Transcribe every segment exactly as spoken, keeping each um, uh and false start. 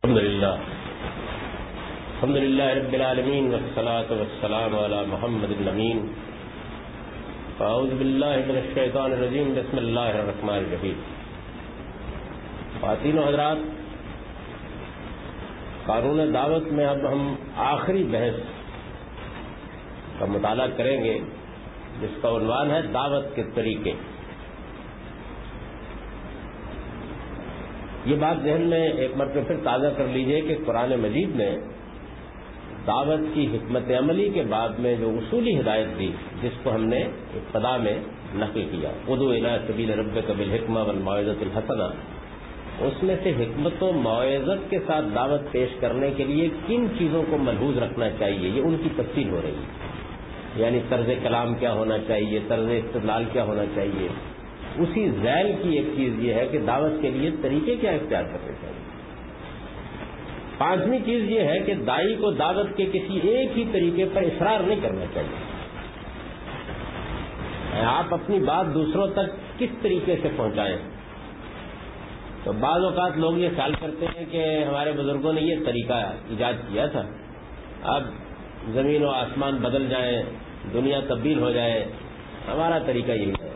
الحمد للہ الحمد للہ رب العالمین والصلاة والسلام علی محمد الامین اعوذ باللہ من الشیطان الرجیم بسم اللہ الرحمن الرحیم. خواتین و حضرات، قانون دعوت میں اب ہم آخری بحث کا مطالعہ کریں گے جس کا عنوان ہے دعوت کے طریقے. یہ بات ذہن میں ایک مرتبہ پھر تازہ کر لیجئے کہ قرآن مجید نے دعوت کی حکمت عملی کے بعد میں جو اصولی ہدایت دی، جس کو ہم نے ابتدا میں نقل کیا، ادعو الی سبیل ربک بالحکمہ والموعظۃ الحسنہ، اس میں سے حکمت و موعظت کے ساتھ دعوت پیش کرنے کے لیے کن چیزوں کو ملحوظ رکھنا چاہیے، یہ ان کی تفصیل ہو رہی ہے. یعنی طرز کلام کیا ہونا چاہیے، طرز استدلال کیا ہونا چاہیے. اسی ذیل کی ایک چیز یہ ہے کہ دعوت کے لیے طریقے کیا اختیار کرنے چاہیے. پانچویں چیز یہ ہے کہ داعی کو دعوت کے کسی ایک ہی طریقے پر اصرار نہیں کرنا چاہیے. آپ اپنی بات دوسروں تک کس طریقے سے پہنچائیں. تو بعض اوقات لوگ یہ خیال کرتے ہیں کہ ہمارے بزرگوں نے یہ طریقہ ایجاد کیا تھا، اب زمین و آسمان بدل جائیں، دنیا تبدیل ہو جائے، ہمارا طریقہ یہی ہے.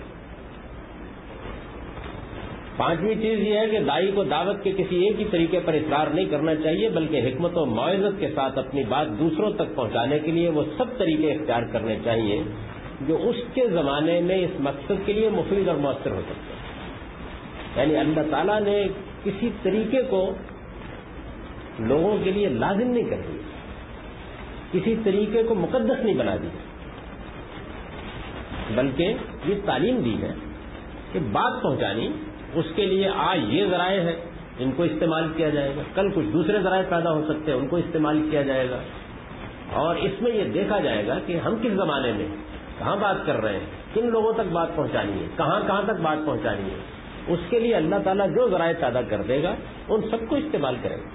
پانچویں چیز یہ ہے کہ داعی کو دعوت کے کسی ایک ہی طریقے پر اصرار نہیں کرنا چاہیے، بلکہ حکمت و موعظت کے ساتھ اپنی بات دوسروں تک پہنچانے کے لیے وہ سب طریقے اختیار کرنے چاہیے جو اس کے زمانے میں اس مقصد کے لیے مفید اور مؤثر ہو سکتے ہیں. یعنی اللہ تعالیٰ نے کسی طریقے کو لوگوں کے لیے لازم نہیں کر دیا، کسی طریقے کو مقدس نہیں بنا دیا، بلکہ یہ تعلیم دی ہے کہ بات پہنچانی، اس کے لیے آج یہ ذرائع ہیں، ان کو استعمال کیا جائے گا، کل کچھ دوسرے ذرائع پیدا ہو سکتے ہیں، ان کو استعمال کیا جائے گا، اور اس میں یہ دیکھا جائے گا کہ ہم کس زمانے میں کہاں بات کر رہے ہیں، کن لوگوں تک بات پہنچانی ہے، کہاں کہاں تک بات پہنچانی ہے. اس کے لیے اللہ تعالیٰ جو ذرائع پیدا کر دے گا ان سب کو استعمال کریں گے.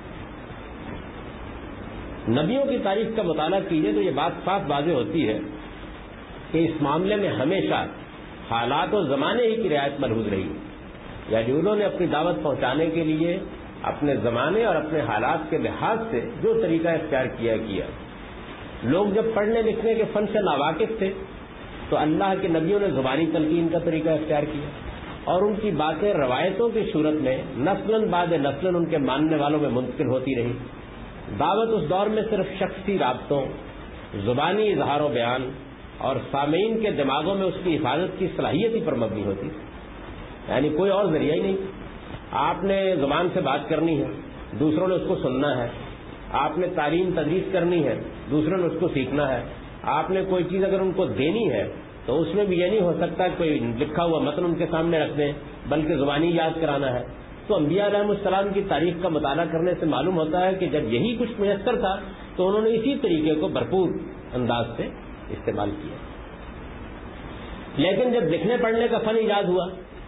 نبیوں کی تاریخ کا مطالعہ کیجیے تو یہ بات صاف واضح ہوتی ہے کہ اس معاملے میں ہمیشہ حالات و زمانے ہی کی رعایت ملحوظ رہی ہے. یعنی انہوں نے اپنی دعوت پہنچانے کے لیے اپنے زمانے اور اپنے حالات کے لحاظ سے جو طریقہ اختیار کیا کیا. لوگ جب پڑھنے لکھنے کے فن سے ناواقف تھے تو اللہ کے نبیوں نے زبانی تلقین کا طریقہ اختیار کیا، اور ان کی باتیں روایتوں کی صورت میں نسلاً بعد نسلاً ان کے ماننے والوں میں منتقل ہوتی رہی. دعوت اس دور میں صرف شخصی رابطوں، زبانی اظہار و بیان اور سامعین کے دماغوں میں اس کی حفاظت کی صلاحیت ہی پر مبنی ہوتی تھی. یعنی کوئی اور ذریعہ ہی نہیں. آپ نے زبان سے بات کرنی ہے، دوسروں نے اس کو سننا ہے. آپ نے تعلیم تدریس کرنی ہے، دوسروں نے اس کو سیکھنا ہے. آپ نے کوئی چیز اگر ان کو دینی ہے تو اس میں بھی یہ نہیں ہو سکتا کہ کوئی لکھا ہوا متن ان کے سامنے رکھ دیں، بلکہ زبانی یاد کرانا ہے. تو انبیاء علیہ السلام کی تاریخ کا مطالعہ کرنے سے معلوم ہوتا ہے کہ جب یہی کچھ میسر تھا تو انہوں نے اسی طریقے کو بھرپور انداز سے استعمال کیا. لیکن جب لکھنے پڑھنے کا فن ایجاد ہوا،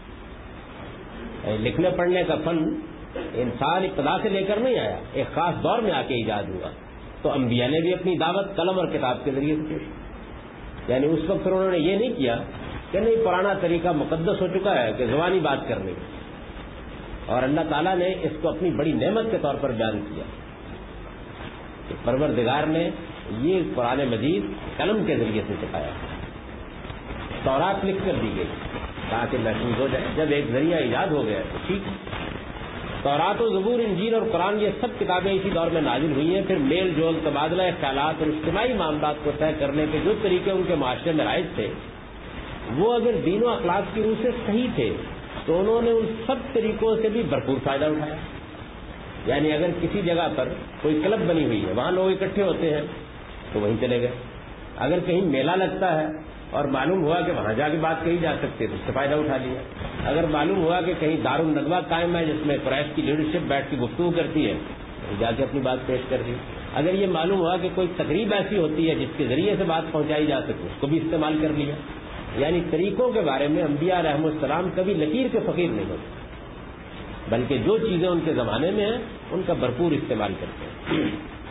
لکھنے پڑھنے کا فن انسان ابتدا سے لے کر نہیں آیا، ایک خاص دور میں آ کے ایجاد ہوا، تو انبیاء نے بھی اپنی دعوت قلم اور کتاب کے ذریعے سے پیش. یعنی اس وقت پھر انہوں نے یہ نہیں کیا کہ نہیں پرانا طریقہ مقدس ہو چکا ہے کہ زبانی بات کرنے کی. اور اللہ تعالیٰ نے اس کو اپنی بڑی نعمت کے طور پر بیان کیا کہ پروردگار نے یہ قرآن مجید قلم کے ذریعے سے سکھایا. تورات لکھ کر دی گئی تاکہ محفوظ ہو جائے. جب ایک ذریعہ ایجاد ہو گیا تو ٹھیک. تورات و زبور، انجیل اور قرآن یہ سب کتابیں اسی دور میں نازل ہوئی ہیں. پھر میل جول، تبادلہ خیالات اور اجتماعی معاملات کو طے کرنے کے جو طریقے ان کے معاشرے میں رائج تھے وہ اگر دین و اخلاق کی روح سے صحیح تھے تو انہوں نے ان سب طریقوں سے بھی بھرپور فائدہ اٹھایا. یعنی اگر کسی جگہ پر کوئی کلب بنی ہوئی ہے، وہاں لوگ اکٹھے ہوتے ہیں تو وہیں چلے گئے. اگر کہیں میلہ لگتا ہے اور معلوم ہوا کہ وہاں جا کے بات کہی جا سکتی ہے تو اس سے فائدہ اٹھا لیا. اگر معلوم ہوا کہ کہیں دار الندوہ قائم ہے جس میں قریش کی لیڈرشپ بیٹھ کے گفتگو کرتی ہے تو جا کے اپنی بات پیش کر دی. اگر یہ معلوم ہوا کہ کوئی تقریب ایسی ہوتی ہے جس کے ذریعے سے بات پہنچائی جا سکے اس کو بھی استعمال کر لیا. یعنی طریقوں کے بارے میں انبیاء علیہ السلام کبھی لکیر کے فقیر نہیں ہوتے، بلکہ جو چیزیں ان کے زمانے میں ہیں ان کا بھرپور استعمال کرتے ہیں.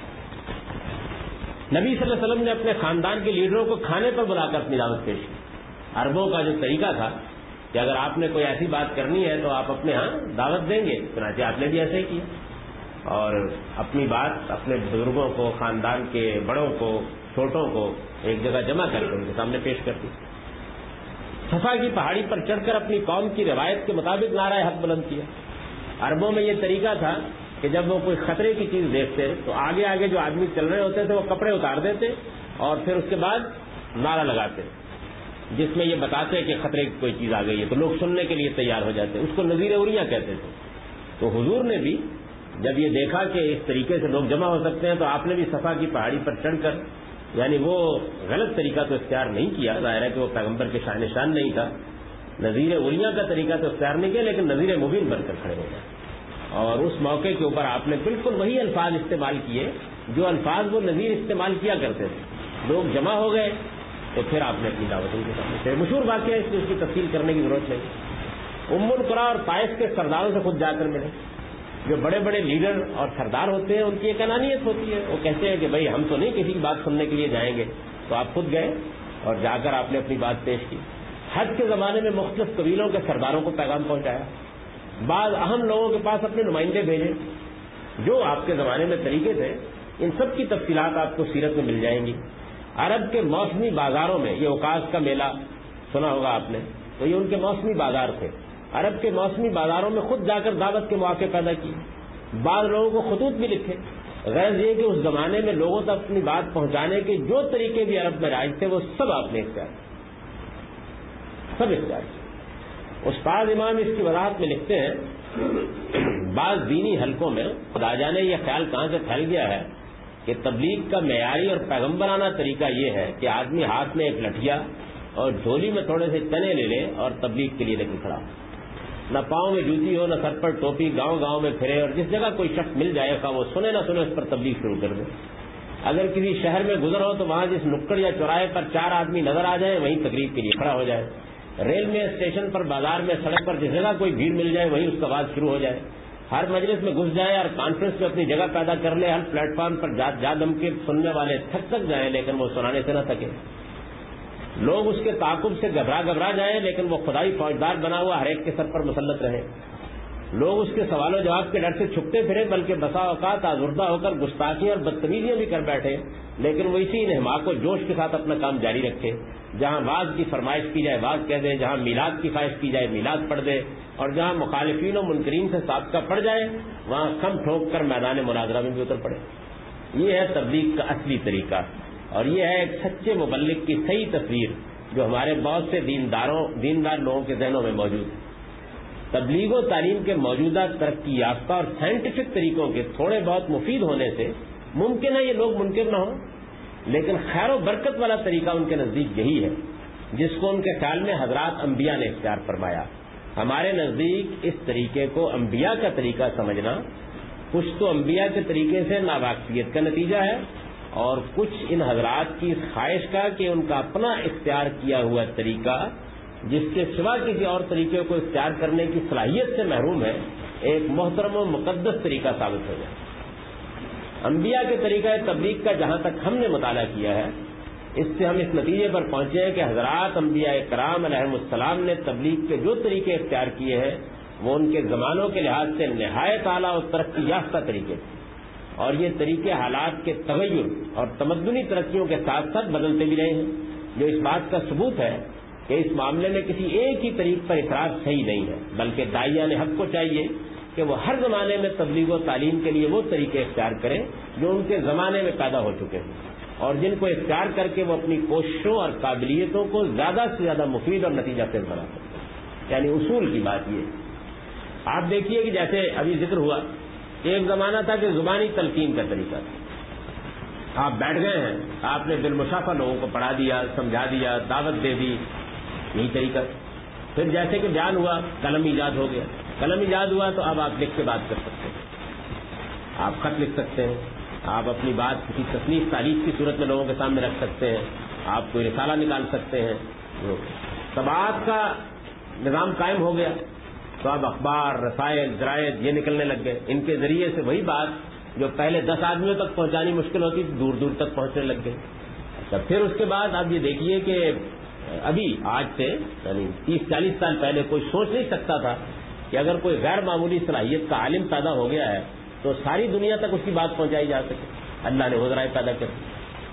نبی صلی اللہ علیہ وسلم نے اپنے خاندان کے لیڈروں کو کھانے پر بلا کر اپنی دعوت پیش کی. عربوں کا جو طریقہ تھا کہ اگر آپ نے کوئی ایسی بات کرنی ہے تو آپ اپنے ہاں دعوت دیں گے، چنانچہ آپ نے بھی ایسا ہی کیا. اور اپنی بات اپنے بزرگوں کو، خاندان کے بڑوں کو، چھوٹوں کو ایک جگہ جمع کر کے ان کے سامنے پیش کرتی. صفا کی پہاڑی پر چڑھ کر اپنی قوم کی روایت کے مطابق نعرہ حق بلند کیا. عربوں میں یہ طریقہ تھا کہ جب وہ کوئی خطرے کی چیز دیکھتے تو آگے آگے جو آدمی چل رہے ہوتے تھے وہ کپڑے اتار دیتے اور پھر اس کے بعد نعرہ لگاتے جس میں یہ بتاتے کہ خطرے کی کوئی چیز آ گئی ہے، تو لوگ سننے کے لیے تیار ہو جاتے. اس کو نذیر اریاں کہتے تھے. تو حضور نے بھی جب یہ دیکھا کہ اس طریقے سے لوگ جمع ہو سکتے ہیں تو آپ نے بھی صفا کی پہاڑی پر چڑھ کر، یعنی وہ غلط طریقہ تو اختیار نہیں کیا، ظاہر ہے کہ وہ پیغمبر کے شان نشان نہیں تھا، نذیر اریاں کا طریقہ تو اختیار نہیں کیا، لیکن نذیر مبین بن کر کھڑے ہو گئے. اور اس موقع کے اوپر آپ نے بالکل وہی الفاظ استعمال کیے جو الفاظ وہ نذیر استعمال کیا کرتے تھے. لوگ جمع ہو گئے تو پھر آپ نے اپنی دعوت ان کے سامنے سے مشہور واقعہ اس لیے اس کی تفصیل کرنے کی ضرورت نہیں. ام القریٰ اور طائف کے سرداروں سے خود جا کر ملے. جو بڑے بڑے لیڈر اور سردار ہوتے ہیں ان کی ایک انانیت ہوتی ہے، وہ کہتے ہیں کہ بھائی ہم تو نہیں کسی کی بات سننے کے لیے جائیں گے. تو آپ خود گئے اور جا کر آپ نے اپنی بات پیش کی. حج کے زمانے میں مختلف قبیلوں کے سرداروں کو پیغام پہنچایا. بعض اہم لوگوں کے پاس اپنے نمائندے بھیجے. جو آپ کے زمانے میں طریقے تھے ان سب کی تفصیلات آپ کو سیرت میں مل جائیں گی. عرب کے موسمی بازاروں میں، یہ اوقاز کا میلہ سنا ہوگا آپ نے، تو یہ ان کے موسمی بازار تھے. عرب کے موسمی بازاروں میں خود جا کر دعوت کے مواقع پیدا کیے. بعض لوگوں کو خطوط بھی لکھے. غرض یہ کہ اس زمانے میں لوگوں تک اپنی بات پہنچانے کے جو طریقے بھی عرب میں رائج تھے وہ سب آپ نے اختیار سب اختیار کیے. استاد امام اس کی وضاحت میں لکھتے ہیں بعض دینی حلقوں میں خدا جانے یہ خیال کہاں سے پھیل گیا ہے کہ تبلیغ کا معیاری اور پیغمبرانہ طریقہ یہ ہے کہ آدمی ہاتھ میں ایک لٹھیا اور جھولی میں تھوڑے سے چنے لے لے اور تبلیغ کے لیے نکل کھڑا. نہ پاؤں میں جوتی ہو، نہ سر پر ٹوپی، گاؤں گاؤں میں پھرے اور جس جگہ کوئی شخص مل جائے خواہ وہ سنے نہ سنے اس پر تبلیغ شروع کر دے. اگر کسی شہر میں گزر ہو تو وہاں جس نکڑ یا چوراہے پر چار آدمی نظر آ جائیں وہیں تقریب کے لیے کھڑا ہو جائے. ریل میں، اسٹیشن پر، بازار میں، سڑک پر جس جگہ کوئی بھیڑ مل جائے وہیں اس کا آواز شروع ہو جائے. ہر مجلس میں گھس جائے اور کانفرنس میں اپنی جگہ پیدا کر لے. ہر پلیٹ فارم پر جا جا دم کے سننے والے تھک تک جائیں لیکن وہ سنانے سے نہ تھکے. لوگ اس کے تعاقب سے گھبرا گھبرا جائیں لیکن وہ خدائی فوجدار بنا ہوا ہر ایک کے سر پر مسلط رہے. لوگ اس کے سوال و جواب کے ڈر سے چھپتے پھرے بلکہ بسا اوقات آزردہ ہو کر گستاخیاں اور بدتمیزیاں بھی کر بیٹھے، لیکن وہ اسی انہماک و جوش کے ساتھ اپنا کام جاری رکھے. جہاں واز کی فرمائش کی جائے واز کہہ دے، جہاں میلاد کی خواہش کی جائے میلاد پڑھ دے، اور جہاں مخالفین و منکرین سے سابقہ پڑ جائے وہاں کم ٹھوک کر میدان مناظرہ میں بھی اتر پڑے. یہ ہے تبلیغ کا اصلی طریقہ، اور یہ ہے ایک سچے مبلغ کی صحیح تصویر جو ہمارے بہت سے دینداروں دیندار لوگوں کے ذہنوں میں موجود ہے. تبلیغ و تعلیم کے موجودہ ترقی یافتہ اور سائنٹیفک طریقوں کے تھوڑے بہت مفید ہونے سے ممکن ہے یہ لوگ منکر نہ ہوں، لیکن خیر و برکت والا طریقہ ان کے نزدیک یہی ہے جس کو ان کے خیال میں حضرات انبیاء نے اختیار فرمایا. ہمارے نزدیک اس طریقے کو انبیاء کا طریقہ سمجھنا کچھ تو انبیاء کے طریقے سے ناواقفیت کا نتیجہ ہے اور کچھ ان حضرات کی اس خواہش کا کہ ان کا اپنا اختیار کیا ہوا طریقہ جس کے سوا کسی اور طریقے کو اختیار کرنے کی صلاحیت سے محروم ہے ایک محترم و مقدس طریقہ ثابت ہو جائے. انبیاء کے طریقہ تبلیغ کا جہاں تک ہم نے مطالعہ کیا ہے اس سے ہم اس نتیجے پر پہنچے ہیں کہ حضرات انبیاء کرام علیہ السلام نے تبلیغ کے جو طریقے اختیار کیے ہیں وہ ان کے زمانوں کے لحاظ سے نہایت اعلیٰ اور ترقی یافتہ طریقے تھے، اور یہ طریقے حالات کے تغیر اور تمدنی ترقیوں کے ساتھ ساتھ بدلتے بھی رہے ہیں، جو اس بات کا ثبوت ہے کہ اس معاملے میں کسی ایک ہی طریق پر اعتراض صحیح نہیں ہے، بلکہ داعیان حق کو چاہیے کہ وہ ہر زمانے میں تبلیغ و تعلیم کے لیے وہ طریقے اختیار کریں جو ان کے زمانے میں پیدا ہو چکے ہیں اور جن کو اختیار کر کے وہ اپنی کوششوں اور قابلیتوں کو زیادہ سے زیادہ مفید اور نتیجہ خیز بنا سکتے ہیں. یعنی اصول کی بات یہ آپ دیکھیے کہ جیسے ابھی ذکر ہوا ایک زمانہ تھا کہ زبانی تلقین کا طریقہ تھا. آپ بیٹھ گئے ہیں، آپ نے بالمشافہ لوگوں کو پڑھا دیا، سمجھا دیا، دعوت دے دی، یہی طریقہ. پھر جیسے کہ بیان ہوا قلم ایجاد ہو گیا، قلم ایجاد ہوا تو اب آپ لکھ کے بات کر سکتے ہیں، آپ خط لکھ سکتے ہیں، آپ اپنی بات کسی تصنیف تالیف کی صورت میں لوگوں کے سامنے رکھ سکتے ہیں، آپ کوئی رسالہ نکال سکتے ہیں. طباعت کا نظام قائم ہو گیا تو اب اخبار، رسائل، جرائد یہ نکلنے لگ گئے. ان کے ذریعے سے وہی بات جو پہلے دس آدمیوں تک پہنچانی مشکل ہوتی تھی دور دور تک پہنچنے لگ گئی. اچھا پھر اس کے بعد آپ یہ دیکھیے کہ ابھی آج سے یعنی تیس چالیس سال پہلے کوئی سوچ نہیں سکتا تھا کہ اگر کوئی غیر معمولی صلاحیت کا عالم پیدا ہو گیا ہے تو ساری دنیا تک اس کی بات پہنچائی جا سکے. اللہ نے وہ ذرائع پیدا کر دی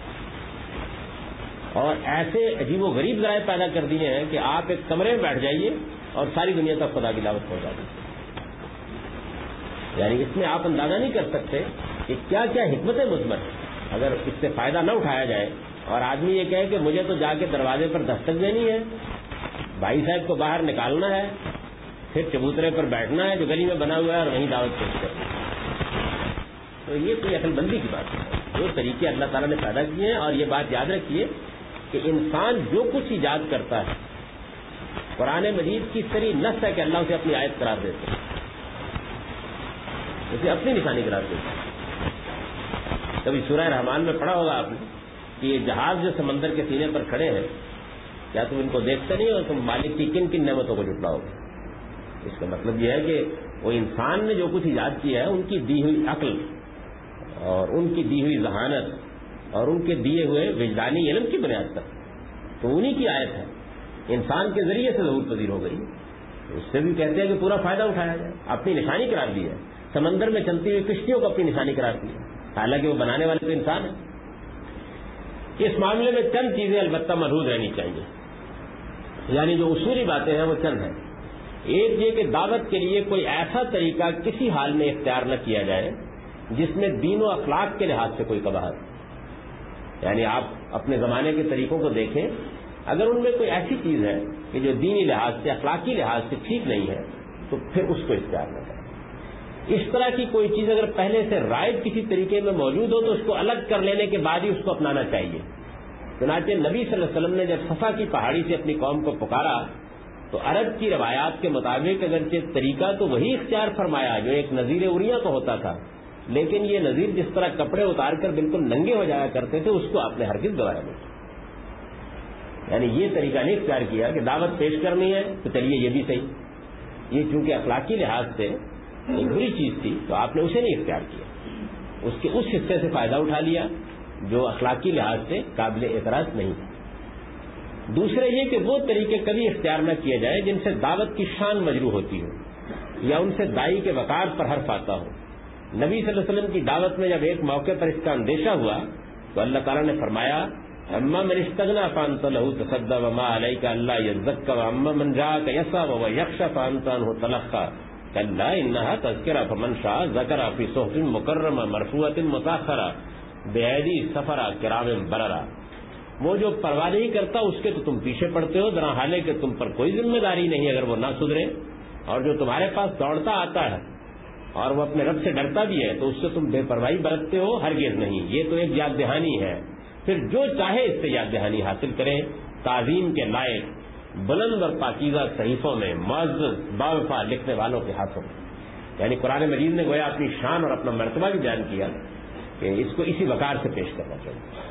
اور ایسے عجیب و غریب ذرائع پیدا کر دیے ہیں کہ آپ ایک کمرے میں بیٹھ جائیے اور ساری دنیا تک خدا کی دعوت پہنچا دیجیے. یعنی اس میں آپ اندازہ نہیں کر سکتے کہ کیا کیا حکمتیں مثبت ہیں. اگر اس سے فائدہ نہ اٹھایا جائے اور آدمی یہ کہے کہ مجھے تو جا کے دروازے پر دستک دینی ہے, بھائی صاحب کو باہر نکالنا ہے, پھر چبوترے پر بیٹھنا ہے جو گلی میں بنا ہوا ہے اور وہیں دعوت پیش کرنی ہے, تو یہ کوئی عقل بندی کی بات ہے. جو طریقے اللہ تعالیٰ نے پیدا کیے ہیں, اور یہ بات یاد رکھیے کہ انسان جو کچھ ایجاد کرتا ہے قرآن مجید کی صریح نص ہے کہ اللہ اسے اپنی آیت قرار دیتے ہیں, اسے اپنی نشانی قرار دیتے ہیں. کبھی سورہ رحمان میں پڑھا ہوگا آپ نے کہ یہ جہاز جو سمندر کے سینے پر کھڑے ہیں, کیا تم ان کو دیکھتے نہیں اور تم مالک کی کن کن نعمتوں کو جھٹلاؤ گے. اس کا مطلب یہ ہے کہ وہ انسان نے جو کچھ ایجاد کیا ہے ان کی دی ہوئی عقل اور ان کی دی ہوئی ذہانت اور ان کے دیے ہوئے وجدانی علم کی بنیاد پر تو انہی کی آیت ہے, انسان کے ذریعے سے ظہور پذیر ہو گئی. اس سے بھی کہتے ہیں کہ پورا فائدہ اٹھایا جائے. اپنی نشانی قرار دی ہے, سمندر میں چلتی ہوئی کشتیوں کو اپنی نشانی قرار دی ہے, حالانکہ وہ بنانے والے تو انسان ہیں. اس معاملے میں چند چیزیں البتہ محفوظ رہنی چاہیے, یعنی جو اصولی باتیں ہیں وہ چند ہیں. ایک یہ کہ دعوت کے لیے کوئی ایسا طریقہ کسی حال میں اختیار نہ کیا جائے جس میں دین و اخلاق کے لحاظ سے کوئی قباحت. یعنی آپ اپنے زمانے کے طریقوں کو دیکھیں, اگر ان میں کوئی ایسی چیز ہے کہ جو دینی لحاظ سے اخلاقی لحاظ سے ٹھیک نہیں ہے تو پھر اس کو اختیار نہ کریں. اس طرح کی کوئی چیز اگر پہلے سے رائج کسی طریقے میں موجود ہو تو اس کو الگ کر لینے کے بعد ہی اس کو اپنانا چاہیے. چنانچہ نبی صلی اللہ علیہ وسلم نے جب صفا کی پہاڑی سے اپنی قوم کو پکارا تو عرب کی روایات کے مطابق اگرچہ طریقہ تو وہی اختیار فرمایا جو ایک نذیر اریاں کو ہوتا تھا, لیکن یہ نذیر جس طرح کپڑے اتار کر بالکل ننگے ہو جایا کرتے تھے اس کو آپ نے ہرگز گوایا نہیں. یعنی یہ طریقہ نہیں اختیار کیا کہ دعوت پیش کرنی ہے تو چلیے یہ بھی صحیح, یہ چونکہ اخلاقی لحاظ سے ایک بری چیز تھی تو آپ نے اسے نہیں اختیار کیا, اس کے اس حصے سے فائدہ اٹھا لیا جو اخلاقی لحاظ سے قابل اعتراض نہیں تھا. دوسرے یہ کہ وہ طریقے کبھی اختیار نہ کیے جائیں جن سے دعوت کی شان مجروح ہوتی ہو یا ان سے دائی کے وقار پر حرف آتا ہو. نبی صلی اللہ علیہ وسلم کی دعوت میں جب ایک موقع پر اس کا اندیشہ ہوا تو اللہ تعالیٰ نے فرمایا اما من استغنا فانت له تصدى وما عليك الا يزكى واما من جاءك يسعى ويخشى فانت عنه تلقى كلا انها تذكرة فمن شاء ذكر في صحف مكرمة مرفوعة مطهرة بأيدي سفرة كرام بررة. وہ جو پرواہ نہیں کرتا اس کے تو تم پیچھے پڑتے ہو, ذرا حالے کہ تم پر کوئی ذمہ داری نہیں اگر وہ نہ سدھرے, اور جو تمہارے پاس دوڑتا آتا ہے اور وہ اپنے رب سے ڈرتا بھی ہے تو اس سے تم بے پرواہی برتتے ہو, ہرگز نہیں. یہ تو ایک یاد دہانی ہے. پھر جو چاہے اس سے یاد دہانی حاصل کرے. تعظیم کے لائق بلند اور پاکیزہ صحیفوں میں معزز باوفا لکھنے والوں کے ہاتھوں میں. یعنی قرآن مجید نے گویا اپنی شان اور اپنا مرتبہ بھی بیان کیا کہ اس کو اسی وقار سے پیش کرنا چاہیے.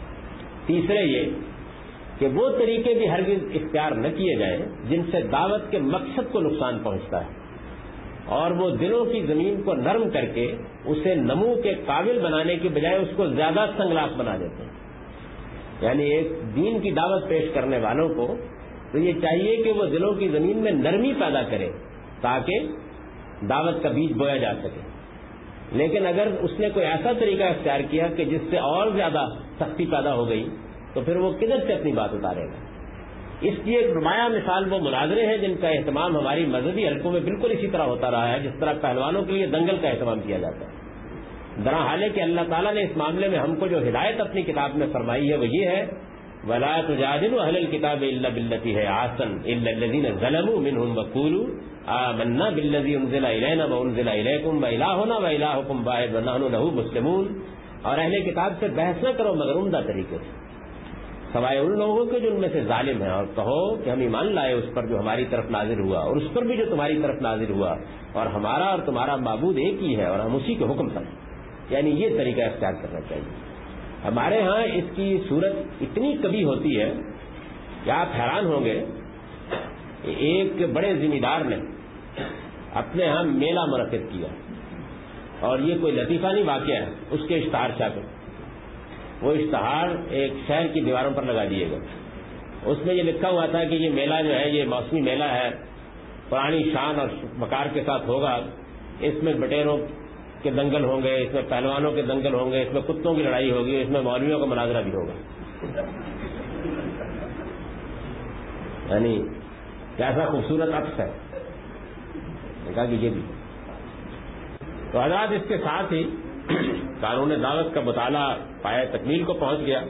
تیسرے یہ کہ وہ طریقے بھی ہرگز اختیار نہ کیے جائیں جن سے دعوت کے مقصد کو نقصان پہنچتا ہے اور وہ دلوں کی زمین کو نرم کر کے اسے نمو کے قابل بنانے کے بجائے اس کو زیادہ سنگلاخ بنا دیتے ہیں. یعنی ایک دین کی دعوت پیش کرنے والوں کو تو یہ چاہیے کہ وہ دلوں کی زمین میں نرمی پیدا کرے تاکہ دعوت کا بیج بویا جا سکے. لیکن اگر اس نے کوئی ایسا طریقہ اختیار کیا کہ جس سے اور زیادہ سختی پیدا ہو گئی تو پھر وہ کدھر سے اپنی بات اتارے گا. اس کی ایک نمایاں مثال وہ مناظرے ہیں جن کا اہتمام ہماری مذہبی حلقوں میں بالکل اسی طرح ہوتا رہا ہے جس طرح پہلوانوں کے لیے دنگل کا اہتمام کیا جاتا ہے. درا حالے کہ اللہ تعالیٰ نے اس معاملے میں ہم کو جو ہدایت اپنی کتاب میں فرمائی ہے وہ یہ ہے وَلَا تُجَادِلُوا أَهْلَ الْكِتَابِ إِلَّا بِالَّتِي هِيَ أَحْسَنُ إِلَّا الَّذِينَ ظَلَمُوا مِنْهُمْ وَقُولُوا آمَنَّا بِالَّذِي أُنزِلَ إِلَيْنَا وَأُنزِلَ إِلَيْكُمْ وَإِلَٰهُنَا وَإِلَٰهُكُمْ وَاحِدٌ وَنَحْنُ لَهُ مُسْلِمُونَ. اور اہل کتاب سے بحث نہ کرو مگر عمدہ طریقے سے سوائے ان لوگوں کے جو ان میں سے ظالم ہیں, اور کہو کہ ہم ایمان لائے اس پر جو ہماری طرف نازل ہوا اور اس پر بھی جو تمہاری طرف نازل ہوا اور ہمارا اور تمہارا معبود ایک ہی ہے اور ہم اسی کے حکم کریں. یعنی یہ طریقہ اختیار کرنا چاہیے. ہمارے ہاں اس کی صورت اتنی کبھی ہوتی ہے کہ آپ حیران ہوں گے. ایک بڑے ذمہ دار نے اپنے ہاں میلہ منعقد کیا اور یہ کوئی لطیفہ نہیں واقعہ ہے, اس کے اشتہار چھاپے. وہ اشتہار ایک شہر کی دیواروں پر لگا دیے گئے. اس میں یہ لکھا ہوا تھا کہ یہ میلہ جو ہے یہ موسمی میلہ ہے, پرانی شان اور وقار کے ساتھ ہوگا, اس میں بٹیروں کے دنگل ہوں گے، اس میں پہلوانوں کے دنگل ہوں گے، اس میں کتوں کی لڑائی ہوگی، اس میں مولویوں کا مناظرہ بھی ہوگا. یعنی کیسا خوبصورت عکس ہے. کہا کہ یہ بھی تو حضرات اس کے ساتھ ہی قانون دعوت کا مطالعہ پایہ تکمیل کو پہنچ گیا.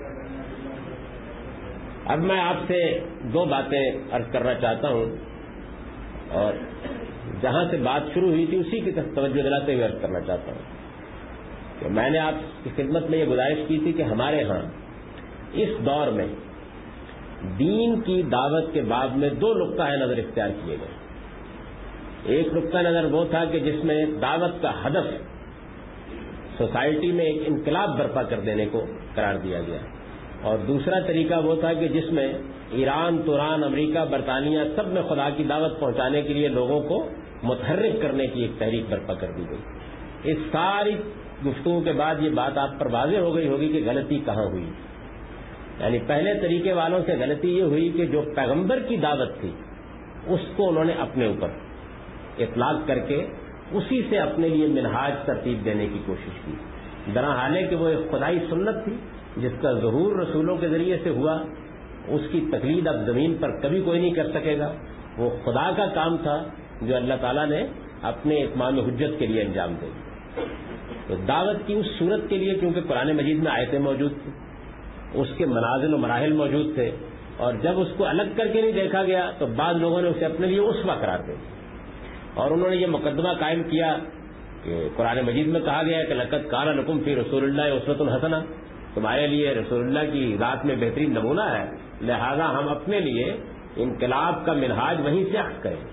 اب میں آپ سے دو باتیں عرض کرنا چاہتا ہوں، اور جہاں سے بات شروع ہوئی تھی اسی کی طرف توجہ دلاتے ہوئے عرض کرنا چاہتا ہوں کہ میں نے آپ کی خدمت میں یہ گزارش کی تھی کہ ہمارے ہاں اس دور میں دین کی دعوت کے باب میں دو نقطہ نظر اختیار کیے گئے. ایک نقطہ نظر وہ تھا کہ جس میں دعوت کا ہدف سوسائٹی میں ایک انقلاب برپا کر دینے کو قرار دیا گیا، اور دوسرا طریقہ وہ تھا کہ جس میں ایران، توران، امریکہ، برطانیہ سب میں خدا کی دعوت پہنچانے کے لیے لوگوں کو متحرک کرنے کی ایک تحریک برپا کر دی گئی. اس ساری گفتگو کے بعد یہ بات آپ پر واضح ہو گئی ہوگی کہ غلطی کہاں ہوئی. یعنی پہلے طریقے والوں سے غلطی یہ ہوئی کہ جو پیغمبر کی دعوت تھی اس کو انہوں نے اپنے اوپر اطلاق کر کے اسی سے اپنے لیے منہاج ترتیب دینے کی کوشش کی. درا حال ہے کہ وہ ایک خدائی سنت تھی جس کا ظہور رسولوں کے ذریعے سے ہوا، اس کی تقلید اب زمین پر کبھی کوئی نہیں کر سکے گا. وہ خدا کا کام تھا جو اللہ تعالیٰ نے اپنے اتمام حجت کے لیے انجام دے. تو دعوت کی اس صورت کے لیے کیونکہ قرآن مجید میں آیتیں موجود تھیں، اس کے منازل و مراحل موجود تھے، اور جب اس کو الگ کر کے نہیں دیکھا گیا تو بعض لوگوں نے اسے اپنے لیے اسوہ قرار دے دیا، اور انہوں نے یہ مقدمہ قائم کیا کہ قرآن مجید میں کہا گیا کہ لقد کان لکم فی رسول اللہ اسوۃ حسنہ، تمہارے لیے رسول اللہ کی ذات میں بہترین نمونہ ہے، لہذا ہم اپنے لیے انقلاب کا منہاج وہیں سے اخذ کریں.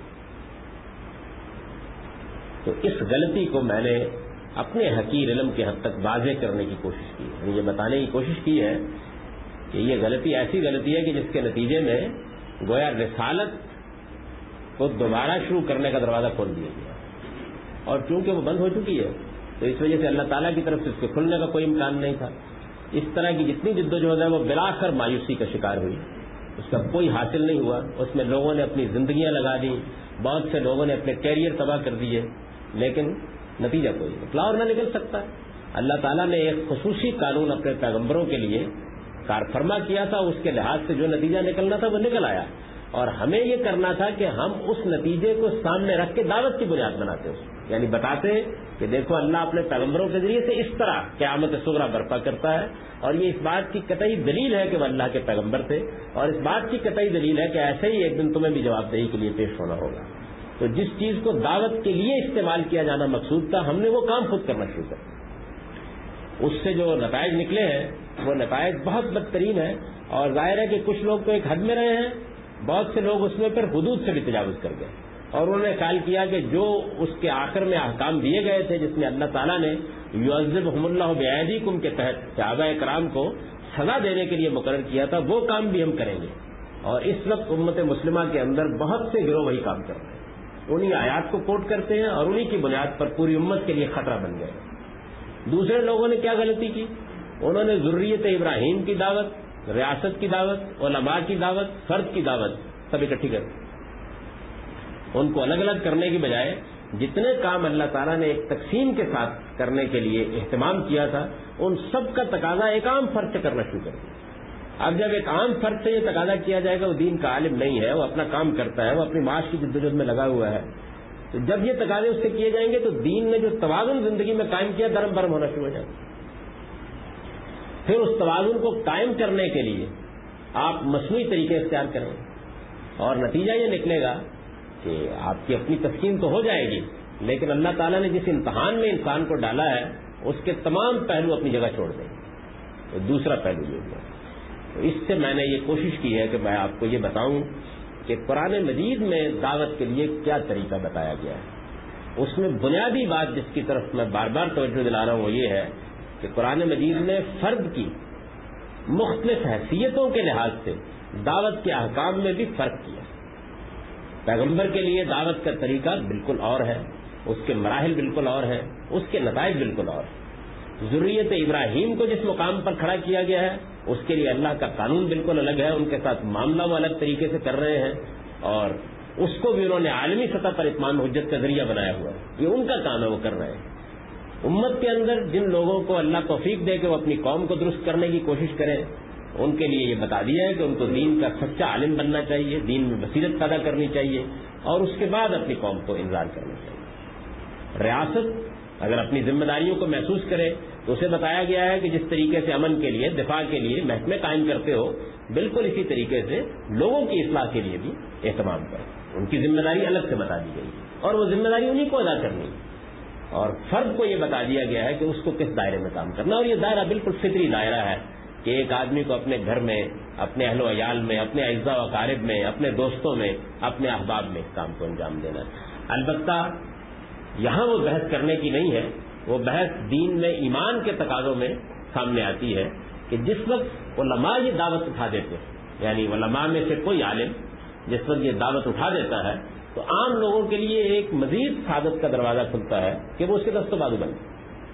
تو اس غلطی کو میں نے اپنے حقیر علم کے حد تک واضح کرنے کی کوشش کی ہے. یہ بتانے کی کوشش کی ہے کہ یہ غلطی ایسی غلطی ہے کہ جس کے نتیجے میں گویا رسالت کو دوبارہ شروع کرنے کا دروازہ کھول دیا گیا، اور چونکہ وہ بند ہو چکی ہے تو اس وجہ سے اللہ تعالیٰ کی طرف سے اس کے کھلنے کا کوئی امکان نہیں تھا. اس طرح کی جتنی جدوجہد ہے وہ بلاخر مایوسی کا شکار ہوئی، اس کا کوئی حاصل نہیں ہوا. اس میں لوگوں نے اپنی زندگیاں لگا دی، بہت سے لوگوں نے اپنے کیریئر تباہ کر دیے، لیکن نتیجہ کوئی نکلا اور نہ نکل سکتا. اللہ تعالیٰ نے ایک خصوصی قانون اپنے پیغمبروں کے لیے کار فرما کیا تھا، اس کے لحاظ سے جو نتیجہ نکلنا تھا وہ نکل آیا، اور ہمیں یہ کرنا تھا کہ ہم اس نتیجے کو سامنے رکھ کے دعوت کی بنیاد بناتے ہیں، یعنی بتاتے کہ دیکھو اللہ اپنے پیغمبروں کے ذریعے سے اس طرح قیامت صغریٰ برپا کرتا ہے، اور یہ اس بات کی قطعی دلیل ہے کہ وہ اللہ کے پیغمبر تھے، اور اس بات کی قطعی دلیل ہے کہ ایسے ہی ایک دن تمہیں بھی جواب دہی کے لیے پیش ہونا ہوگا. تو جس چیز کو دعوت کے لیے استعمال کیا جانا مقصود تھا ہم نے وہ کام خود کرنا شروع کر دیا. اس سے جو نتائج نکلے ہیں وہ نتائج بہت بدترین ہیں، اور ظاہر ہے کہ کچھ لوگ تو ایک حد میں رہے ہیں، بہت سے لوگ اس میں پھر حدود سے بھی تجاوز کر گئے، اور انہوں نے خیال کیا کہ جو اس کے آخر میں احکام دیے گئے تھے جس میں اللہ تعالیٰ نے یعذبہم اللہ بایدیکم کے تحت صحابہ کرام کو سزا دینے کے لیے مقرر کیا تھا وہ کام بھی ہم کریں گے. اور اس وقت امت مسلمہ کے اندر بہت سے گروہ وہی کام کر رہے ہیں، انہی آیات کو کوٹ کرتے ہیں اور انہی کی بنیاد پر پوری امت کے لیے خطرہ بن گئے. دوسرے لوگوں نے کیا غلطی کی؟ انہوں نے ذریت ابراہیم کی دعوت، ریاست کی دعوت، علماء کی دعوت، فرد کی دعوت سب اکٹھی کر دی. ان کو الگ الگ کرنے کی بجائے جتنے کام اللہ تعالیٰ نے ایک تقسیم کے ساتھ کرنے کے لیے اہتمام کیا تھا ان سب کا تقاضا ایک عام فرد سے کرنا شروع کر دیا. اب جب ایک عام فرد سے یہ تقاضا کیا جائے گا، وہ دین کا عالم نہیں ہے، وہ اپنا کام کرتا ہے، وہ اپنی معاش کی جدوجہد میں لگا ہوا ہے، تو جب یہ تقاضے اس سے کیے جائیں گے تو دین نے جو توازن زندگی میں قائم کیا درم برم ہونا شروع ہو جائے گا. پھر اس توازن کو قائم کرنے کے لیے آپ مصنوعی طریقے اختیار کریں، اور نتیجہ یہ نکلے گا کہ آپ کی اپنی تسکین تو ہو جائے گی، لیکن اللہ تعالیٰ نے جس امتحان میں انسان کو ڈالا ہے اس کے تمام پہلو اپنی جگہ چھوڑ دیں گے. تو دوسرا پہلو یہ ہوا. تو اس سے میں نے یہ کوشش کی ہے کہ میں آپ کو یہ بتاؤں کہ قرآن مجید میں دعوت کے لیے کیا طریقہ بتایا گیا ہے. اس میں بنیادی بات جس کی طرف میں بار بار توجہ دلا رہا ہوں وہ یہ ہے کہ قرآن مجید نے فرد کی مختلف حیثیتوں کے لحاظ سے دعوت کے احکام میں بھی فرق کیا. پیغمبر کے لیے دعوت کا طریقہ بالکل اور ہے، اس کے مراحل بالکل اور ہیں، اس کے نتائج بالکل اور ہیں. ذریت ابراہیم کو جس مقام پر کھڑا کیا گیا ہے اس کے لیے اللہ کا قانون بالکل الگ ہے، ان کے ساتھ معاملہ وہ الگ طریقے سے کر رہے ہیں، اور اس کو بھی انہوں نے عالمی سطح پر اتمام حجت کا ذریعہ بنایا ہوا ہے. یہ ان کا کام ہے، وہ کر رہے ہیں. امت کے اندر جن لوگوں کو اللہ توفیق دے کہ وہ اپنی قوم کو درست کرنے کی کوشش کریں، ان کے لیے یہ بتا دیا ہے کہ ان کو دین کا سچا عالم بننا چاہیے، دین میں بصیرت پیدا کرنی چاہیے، اور اس کے بعد اپنی قوم کو انذار کرنا چاہیے۔ ریاست اگر اپنی ذمہ داریوں کو محسوس کرے تو اسے بتایا گیا ہے کہ جس طریقے سے امن کے لیے، دفاع کے لیے محکمے قائم کرتے ہو، بالکل اسی طریقے سے لوگوں کی اصلاح کے لیے بھی اہتمام کریں۔ ان کی ذمہ داری الگ سے بتا دی گئی اور وہ ذمہ داری انہیں کو ادا کرنی ہے، اور فرد کو یہ بتا دیا گیا ہے کہ اس کو کس دائرے میں کام کرنا، اور یہ دائرہ بالکل فطری دائرہ ہے کہ ایک آدمی کو اپنے گھر میں، اپنے اہل و عیال میں، اپنے اعزاء و اقارب میں، اپنے دوستوں میں، اپنے احباب میں اس کام کو انجام دینا ہے۔ البتہ یہاں وہ بحث کرنے کی نہیں ہے، وہ بحث دین میں ایمان کے تقاضوں میں سامنے آتی ہے کہ جس وقت علماء یہ دعوت اٹھا دیتے ہیں، یعنی علماء میں سے کوئی عالم جس وقت یہ دعوت اٹھا دیتا ہے تو عام لوگوں کے لیے ایک مزید سعادت کا دروازہ کھلتا ہے کہ وہ اس کے دست و بازو بن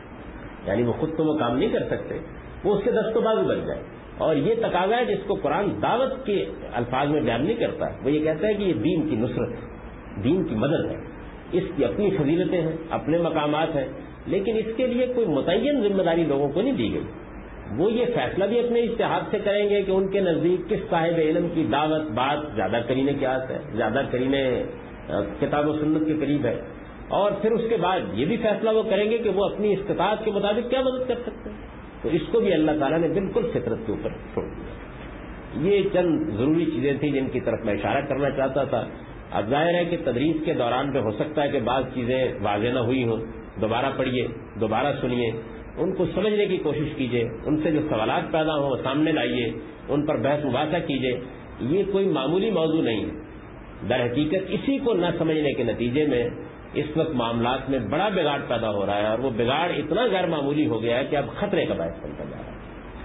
جائے، یعنی وہ خود تو وہ کام نہیں کر سکتے، وہ اس کے دست و بازو بن جائے۔ اور یہ تقاضا ہے جس کو قرآن دعوت کے الفاظ میں بیان نہیں کرتا، وہ یہ کہتا ہے کہ یہ دین کی نصرت ہے، دین کی مدد ہے، اس کی اپنی فضیلتیں ہیں، اپنے مقامات ہیں، لیکن اس کے لیے کوئی متعین ذمہ داری لوگوں کو نہیں دی گئی۔ وہ یہ فیصلہ بھی اپنے اجتہاد سے کریں گے کہ ان کے نزدیک کس صاحب علم کی دعوت بات زیادہ قرین قیاس ہے، زیادہ قرین کتاب و سنت کے قریب ہے، اور پھر اس کے بعد یہ بھی فیصلہ وہ کریں گے کہ وہ اپنی استطاعت کے مطابق کیا مدد کر سکتے ہیں۔ تو اس کو بھی اللہ تعالیٰ نے بالکل فطرت کے اوپر چھوڑ دیا۔ یہ چند ضروری چیزیں تھیں جن کی طرف میں اشارہ کرنا چاہتا تھا۔ اب ظاہر ہے کہ تدریس کے دوران پہ ہو سکتا ہے کہ بعض چیزیں واضح نہ ہوئی ہوں، دوبارہ پڑھیے، دوبارہ سنیے، ان کو سمجھنے کی کوشش کیجیے، ان سے جو سوالات پیدا ہوں وہ سامنے لائیے، ان پر بحث مباحثہ کیجیے۔ یہ کوئی معمولی موضوع نہیں ہے، در حقیقت اسی کو نہ سمجھنے کے نتیجے میں اس وقت معاملات میں بڑا بگاڑ پیدا ہو رہا ہے، اور وہ بگاڑ اتنا غیر معمولی ہو گیا ہے کہ اب خطرے کا باعث بنتا جا رہا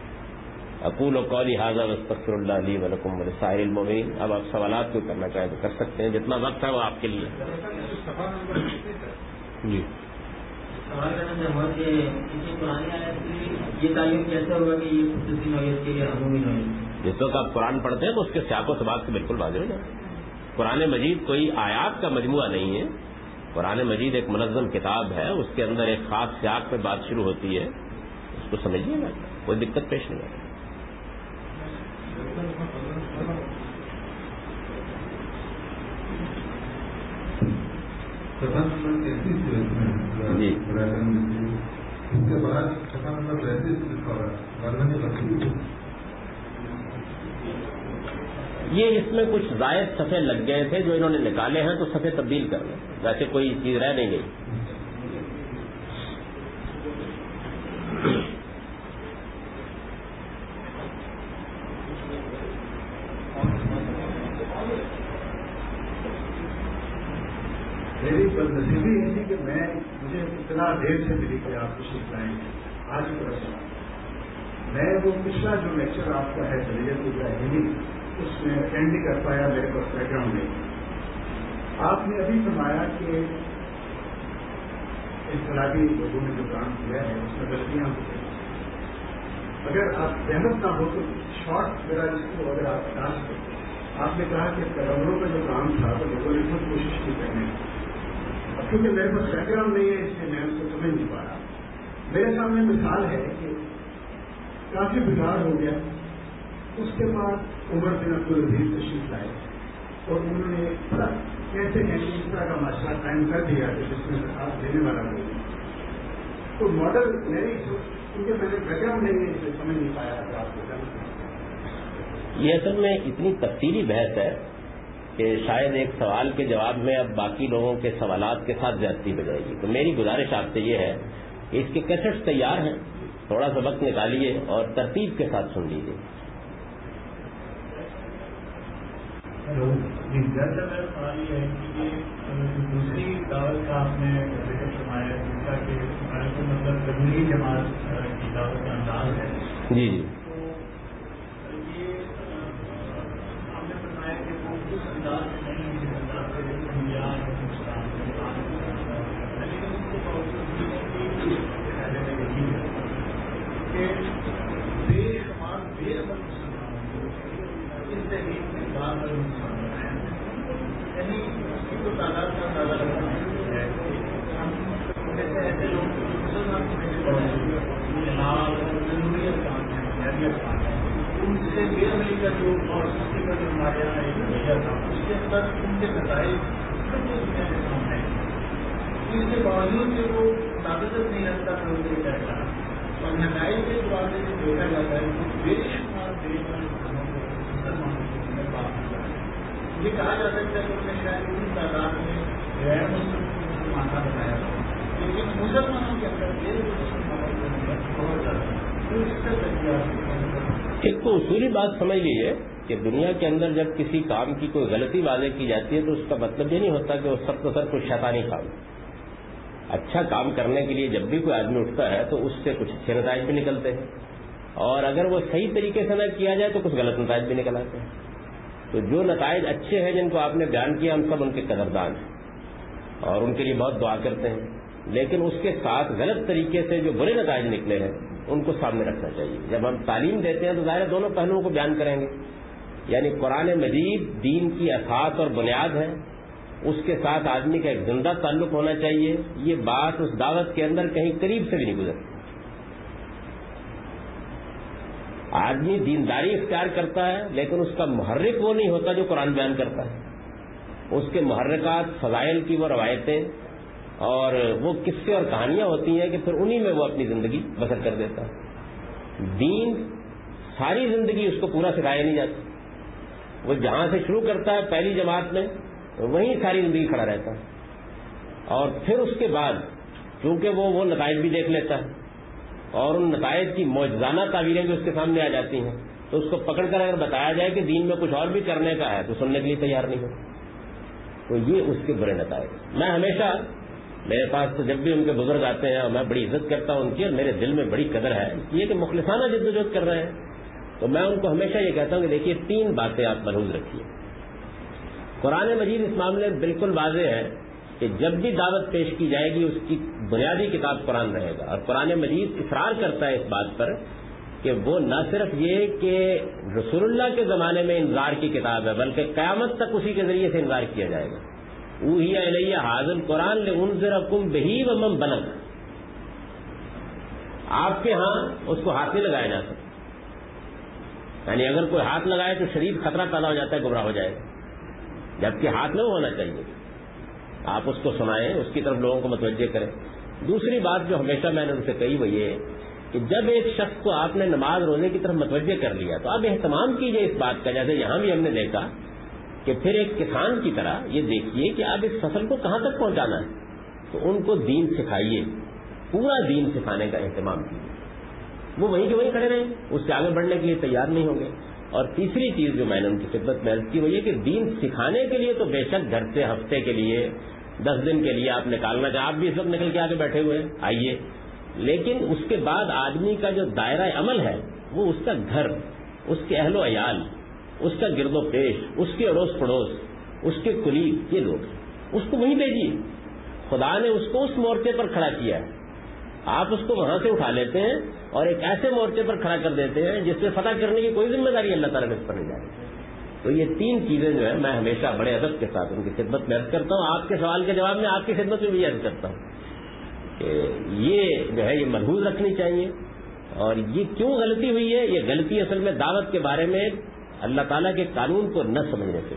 ہے۔ اقول قولی ھذا واستغفر اللہ لی ولکم ولسائر المؤمنین۔ اب آپ سوالات کو کرنا چاہیں تو کر سکتے ہیں، جتنا وقت ہے وہ آپ کے لیے۔ جی سوال کرنا چاہوں گا کہ کسی پرانی آیت کی یہ تعلیم کیسے ہوگا کہ یہ خصوصی نوعیت کے لیے عمومی نوعیت؟ جس وقت آپ قرآن پڑھتے ہیں تو اس کے سیاق و سباق سے بالکل واضح ہو جائے۔ قرآن مجید کوئی آیات کا مجموعہ نہیں ہے، قرآن مجید ایک منظم کتاب ہے، اس کے اندر ایک خاص سیاق پہ بات شروع ہوتی ہے، اس کو سمجھیے گا، کوئی دقت پیش نہیں آتی۔ جی اس کے بعد یہ اس میں کچھ زائد صفحے لگ گئے تھے جو انہوں نے نکالے ہیں، تو صفحے تبدیل کر لیں، ویسے کوئی چیز رہ نہیں گئی۔ میری بدنصیبی یہ تھی کہ میں مجھے اتنا دیر سے ملی کہ آپ کو سکھائیں آج طرف میں وہ پچھلا جو لیکچر آپ کا ہے شریعت ابراہیمی اس میں اٹینڈ نہیں کر پایا، میرے پاس بیک گراؤنڈ نہیں۔ آپ نے ابھی فرمایا کہ انقلابی لوگوں نے جو کام کیا ہے اس میں غلطیاں ہوتی ہیں۔ اگر آپ زحمت نہ ہو تو شارٹ میرا اس کو اگر آپ بتا سکتے، آپ نے کہا کہ پیغمبروں کا جو کام تھا تو لوگوں نے خود کوشش کی کرنے کی، اب کیونکہ میرے پاس بیک گراؤنڈ نہیں ہے اس لیے میں اس کو سمجھ نہیں پا رہا۔ میرے سامنے مثال ہے کہ کافی بگاڑ ہو گیا، اس کے بعد عمر بن عبدالعزیز تشریف لائے اور انہوں نے بڑا کیسے کیسے اس طرح کا معاشرہ قائم کر دیا کہ جس میں ساتھ دینے والا ہو تو ماڈل میری کیونکہ میں نے بیک گراؤنڈ نہیں ہے اسے سمجھ نہیں پایا کہ آپ کو کرنا۔ یہ اصل میں اتنی تفصیلی بحث ہے کہ شاید ایک سوال کے جواب میں اب باقی لوگوں کے سوالات کے ساتھ زیادتی ہو جائے گی، تو میری گزارش آپ سے یہ ہے کہ اس کے کیسٹس تیار ہیں، تھوڑا سا وقت نکالیے اور ترتیب کے ساتھ سن لیجیے۔ جیسا میرا سوال یہ ہے کہ دوسری دعوت کا آپ نے ذکر فرمایا جس کا کہ مطلب تبلیغی جماعت کی دعوت کا انداز ہے۔ جی جی آپ نے فرمایا کہ وہ اس انداز سے نہیں جس انداز سے دنیا ہندوستان لیکن اس کے باوجود کہ بے شمار بے عمل مسلمان اس تحریک میں بار بار نقصان بنایا، یعنی اس کی تو تعداد کا اندازہ لگانا ہے کہ ہم جیسے ایسے لوگ مسلمان اس سے میرا مل کا جو اور سستی کا جو ہمارے یہاں ایک بھیا تھا اس کے اندر ان کے نتائج سامنے اس کے باوجود کہ وہ طاقت نہیں رکھتا تھا ان کے کہنا اور نتائج کے دوارے سے دیکھا جاتا ہے کہ بے شمار بے مسلمانوں کو مسلمانوں کو بات ہوتا ہے یہ کہا جا سکتا ہے کہ انہوں نے شاید ان تعداد میں غیر مسلم مسلمانہ بنایا تھا لیکن مسلمانوں کے اندر غیر مسلمانوں کے اندر بہت زیادہ تو اس کا ذریعہ ایک تو اصولی بات سمجھ لیجیے کہ دنیا کے اندر جب کسی کام کی کوئی غلطی واضح کی جاتی ہے تو اس کا مطلب یہ نہیں ہوتا کہ وہ سب کو سر کوئی شیطانی کام. اچھا کام کرنے کے لیے جب بھی کوئی آدمی اٹھتا ہے تو اس سے کچھ اچھے نتائج بھی نکلتے ہیں اور اگر وہ صحیح طریقے سے نہ کیا جائے تو کچھ غلط نتائج بھی نکل آتے ہیں. تو جو نتائج اچھے ہیں جن کو آپ نے بیان کیا ہم سب ان کے قدردان ہیں اور ان کے لیے بہت دعا کرتے ہیں, لیکن اس کے ساتھ غلط طریقے سے جو برے نتائج نکلے ہیں ان کو سامنے رکھنا چاہیے. جب ہم تعلیم دیتے ہیں تو ظاہر دونوں پہلوؤں کو بیان کریں گے, یعنی قرآن مجید دین کی اساس اور بنیاد ہے, اس کے ساتھ آدمی کا ایک زندہ تعلق ہونا چاہیے. یہ بات اس دعوت کے اندر کہیں قریب سے بھی نہیں گزرتی. آدمی دینداری اختیار کرتا ہے لیکن اس کا محرک وہ نہیں ہوتا جو قرآن بیان کرتا ہے. اس کے محرکات فضائل کی وہ روایتیں اور وہ قصے اور کہانیاں ہوتی ہیں کہ پھر انہی میں وہ اپنی زندگی بسر کر دیتا ہے. دین ساری زندگی اس کو پورا سکھایا نہیں جاتا. وہ جہاں سے شروع کرتا ہے پہلی جماعت میں وہیں ساری زندگی کھڑا رہتا ہے اور پھر اس کے بعد چونکہ وہ وہ نتائج بھی دیکھ لیتا ہے اور ان نتائج کی معجزانہ تعبیریں بھی اس کے سامنے آ جاتی ہیں تو اس کو پکڑ کر اگر بتایا جائے کہ دین میں کچھ اور بھی کرنے کا ہے تو سننے کے لیے تیار نہیں ہو. تو یہ اس کے برے نتائج. میں ہمیشہ میرے پاس تو جب بھی ان کے بزرگ آتے ہیں اور میں بڑی عزت کرتا ہوں ان کی اور میرے دل میں بڑی قدر ہے یہ کہ مخلصانہ جدوجہد کر رہے ہیں, تو میں ان کو ہمیشہ یہ کہتا ہوں کہ دیکھیے تین باتیں آپ ملحوظ رکھیے. قرآن مجید اس معاملے میں بالکل واضح ہے کہ جب بھی دعوت پیش کی جائے گی اس کی بنیادی کتاب قرآن رہے گا, اور قرآن مجید اصرار کرتا ہے اس بات پر کہ وہ نہ صرف یہ کہ رسول اللہ کے زمانے میں انذار کی کتاب ہے بلکہ قیامت تک اسی کے ذریعے سے انذار کیا جائے گا. اوحی الیہ ھذا القرآن لانذرکم بہ ومن بلغ. آپ کے ہاں اس کو ہاتھ نہیں لگایا جا سکتا, یعنی اگر کوئی ہاتھ لگائے تو شدید خطرہ پیدا ہو جاتا ہے, گمراہ ہو جائے گا, جبکہ ہاتھ میں ہونا چاہیے. آپ اس کو سنائیں, اس کی طرف لوگوں کو متوجہ کریں. دوسری بات جو ہمیشہ میں نے ان سے کہی وہ یہ کہ جب ایک شخص کو آپ نے نماز روزے کی طرف متوجہ کر لیا تو آپ اہتمام کیجئے اس بات کا, جیسے یہاں بھی ہم نے دیکھا کہ پھر ایک کسان کی طرح یہ دیکھیے کہ آپ اس فصل کو کہاں تک پہنچانا ہے, تو ان کو دین سکھائیے, پورا دین سکھانے کا اہتمام کیجیے. وہ وہیں کے وہیں کھڑے رہیں, اس سے آگے بڑھنے کے لیے تیار نہیں ہوں گے. اور تیسری چیز جو میں نے ان کی خدمت میں عرض کی وہ یہ کہ دین سکھانے کے لیے تو بے شک گھر سے ہفتے کے لیے دس دن کے لیے آپ نکالنا چاہیں, آپ بھی اس وقت نکل کے آگے بیٹھے ہوئے ہیں, آئیے. لیکن اس کے بعد آدمی کا جو دائرہ عمل ہے وہ اس کا گھر, اس کے اہل و عیال, اس کا گرد و پیش, اس کے اڑوس پڑوس, اس کے قریب, یہ لوگ ہیں, اس کو وہیں بھیجیے. خدا نے اس کو اس مورچے پر کھڑا کیا ہے, آپ اس کو وہاں سے اٹھا لیتے ہیں اور ایک ایسے مورچے پر کھڑا کر دیتے ہیں جس سے فتح کرنے کی کوئی ذمہ داری اللہ تعالیٰ نے اس پر نہیں ڈالی. تو یہ تین چیزیں جو ہیں میں ہمیشہ بڑے ادب کے ساتھ ان کی خدمت میں عرض کرتا ہوں. آپ کے سوال کے جواب میں آپ کی خدمت میں بھی عرض کرتا ہوں کہ یہ جو ہے یہ ملحوظ رکھنی چاہیے. اور یہ کیوں غلطی ہوئی ہے, یہ غلطی اصل میں دعوت کے بارے میں اللہ تعالیٰ کے قانون کو نہ سمجھنے سے.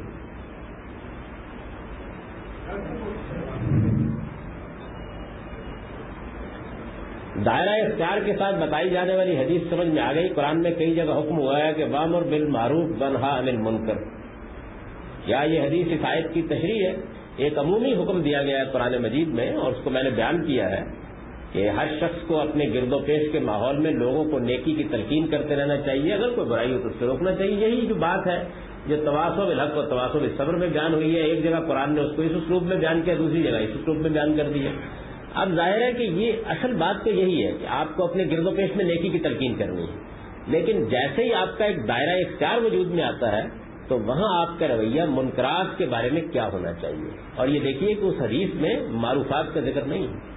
دائرہ اختیار کے ساتھ بتائی جانے والی حدیث سمجھ میں آ گئی. قرآن میں کئی جگہ حکم ہوا ہے کہ وامر بالمعروف وانہا عن المنکر. کیا یہ حدیث اس آیت کی تشریح ہے؟ ایک عمومی حکم دیا گیا ہے قرآن مجید میں, اور اس کو میں نے بیان کیا ہے کہ ہر شخص کو اپنے گرد و پیش کے ماحول میں لوگوں کو نیکی کی تلقین کرتے رہنا چاہیے, اگر کوئی برائی ہو تو اس سے روکنا چاہیے. یہی جو بات ہے جو تواصل بالحق اور تواصل بالصبر میں بیان ہوئی ہے, ایک جگہ قرآن نے اس کو اس اسلوب میں بیان کیا, دوسری جگہ اس اسلوب میں بیان کر دی ہے. اب ظاہر ہے کہ یہ اصل بات تو یہی ہے کہ آپ کو اپنے گرد و پیش میں نیکی کی تلقین کرنی ہے, لیکن جیسے ہی آپ کا ایک دائرہ اختیار وجود میں آتا ہے تو وہاں آپ کا رویہ منکرات کے بارے میں کیا ہونا چاہیے. اور یہ دیکھیے کہ اس حدیث میں معروفات کا ذکر نہیں ہے,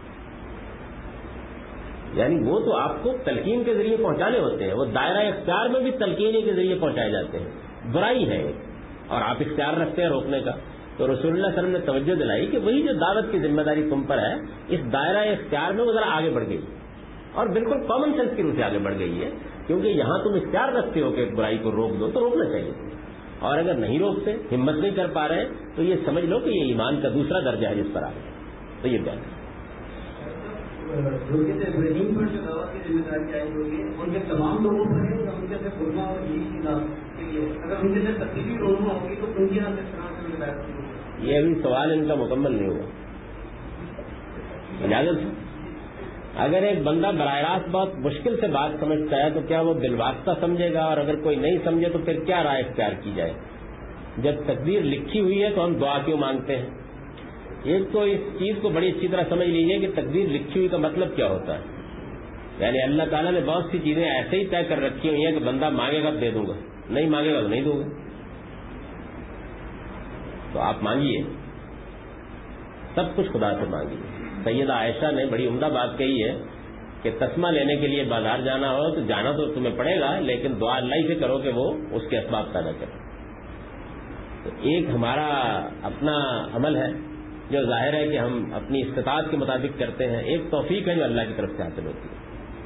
یعنی وہ تو آپ کو تلقین کے ذریعے پہنچانے ہوتے ہیں, وہ دائرہ اختیار میں بھی تلقین کے ذریعے پہنچائے جاتے ہیں. برائی ہے اور آپ اختیار رکھتے ہیں روکنے کا, تو رسول اللہ صلی اللہ علیہ وسلم نے توجہ دلائی کہ وہی جو دعوت کی ذمہ داری تم پر ہے, اس دائرہ اختیار میں وہ ذرا آگے بڑھ گئی, اور بالکل کامن سینس کی روح سے آگے بڑھ گئی ہے، کیونکہ یہاں تم اختیار رکھتے ہو کہ برائی کو روک دو تو روکنا چاہیے تمہیں، اور اگر نہیں روکتے، ہمت نہیں کر پا رہے تو یہ سمجھ لو کہ یہ ایمان کا دوسرا درجہ ہے جس پر آ گیا. تو یہ بیان ابراہیم پر جو دعوت کی ذمہ داری عائد ہوئی ہے ان کے تمام لوگوں پر ہے یا ان کے صرف علماء اور دین کی دعوت کے لیے؟ اگر ان کے صرف تقریبی علماء ہوگی تو ان کی یہاں کس طرح سے ہدایت ہوگی؟ یہ ابھی سوال ان کا مکمل نہیں ہوا. اجازت ہے، اگر ایک بندہ براہ راست بہت مشکل سے بات سمجھتا ہے تو کیا وہ بالواسطہ سمجھے گا، اور اگر کوئی نہیں سمجھے تو پھر کیا رائے اختیار کی جائے؟ جب تقدیر لکھی ہوئی ہے تو ہم دعا کیوں مانگتے ہیں؟ ایک تو اس چیز کو بڑی اچھی طرح سمجھ لیجئے کہ تقدیر لکھی ہوئی کا مطلب کیا ہوتا ہے. یعنی اللہ تعالیٰ نے بہت سی چیزیں ایسے ہی طے کر رکھی ہوئی ہیں کہ بندہ مانگے گا دے دوں گا، نہیں مانگے گا تو نہیں دوں گا. تو آپ مانگیے، سب کچھ خدا سے مانگیے. سیدہ عائشہ نے بڑی عمدہ بات کہی ہے کہ تسمہ لینے کے لیے بازار جانا ہو تو جانا تو تمہیں پڑے گا، لیکن دعا اللہ سے کرو کہ وہ اس کے اسباب پیدا کرے. تو ایک ہمارا اپنا عمل ہے جو ظاہر ہے کہ ہم اپنی استطاعت کے مطابق کرتے ہیں، ایک توفیق ہے جو اللہ کی طرف سے حاصل ہوتی ہے.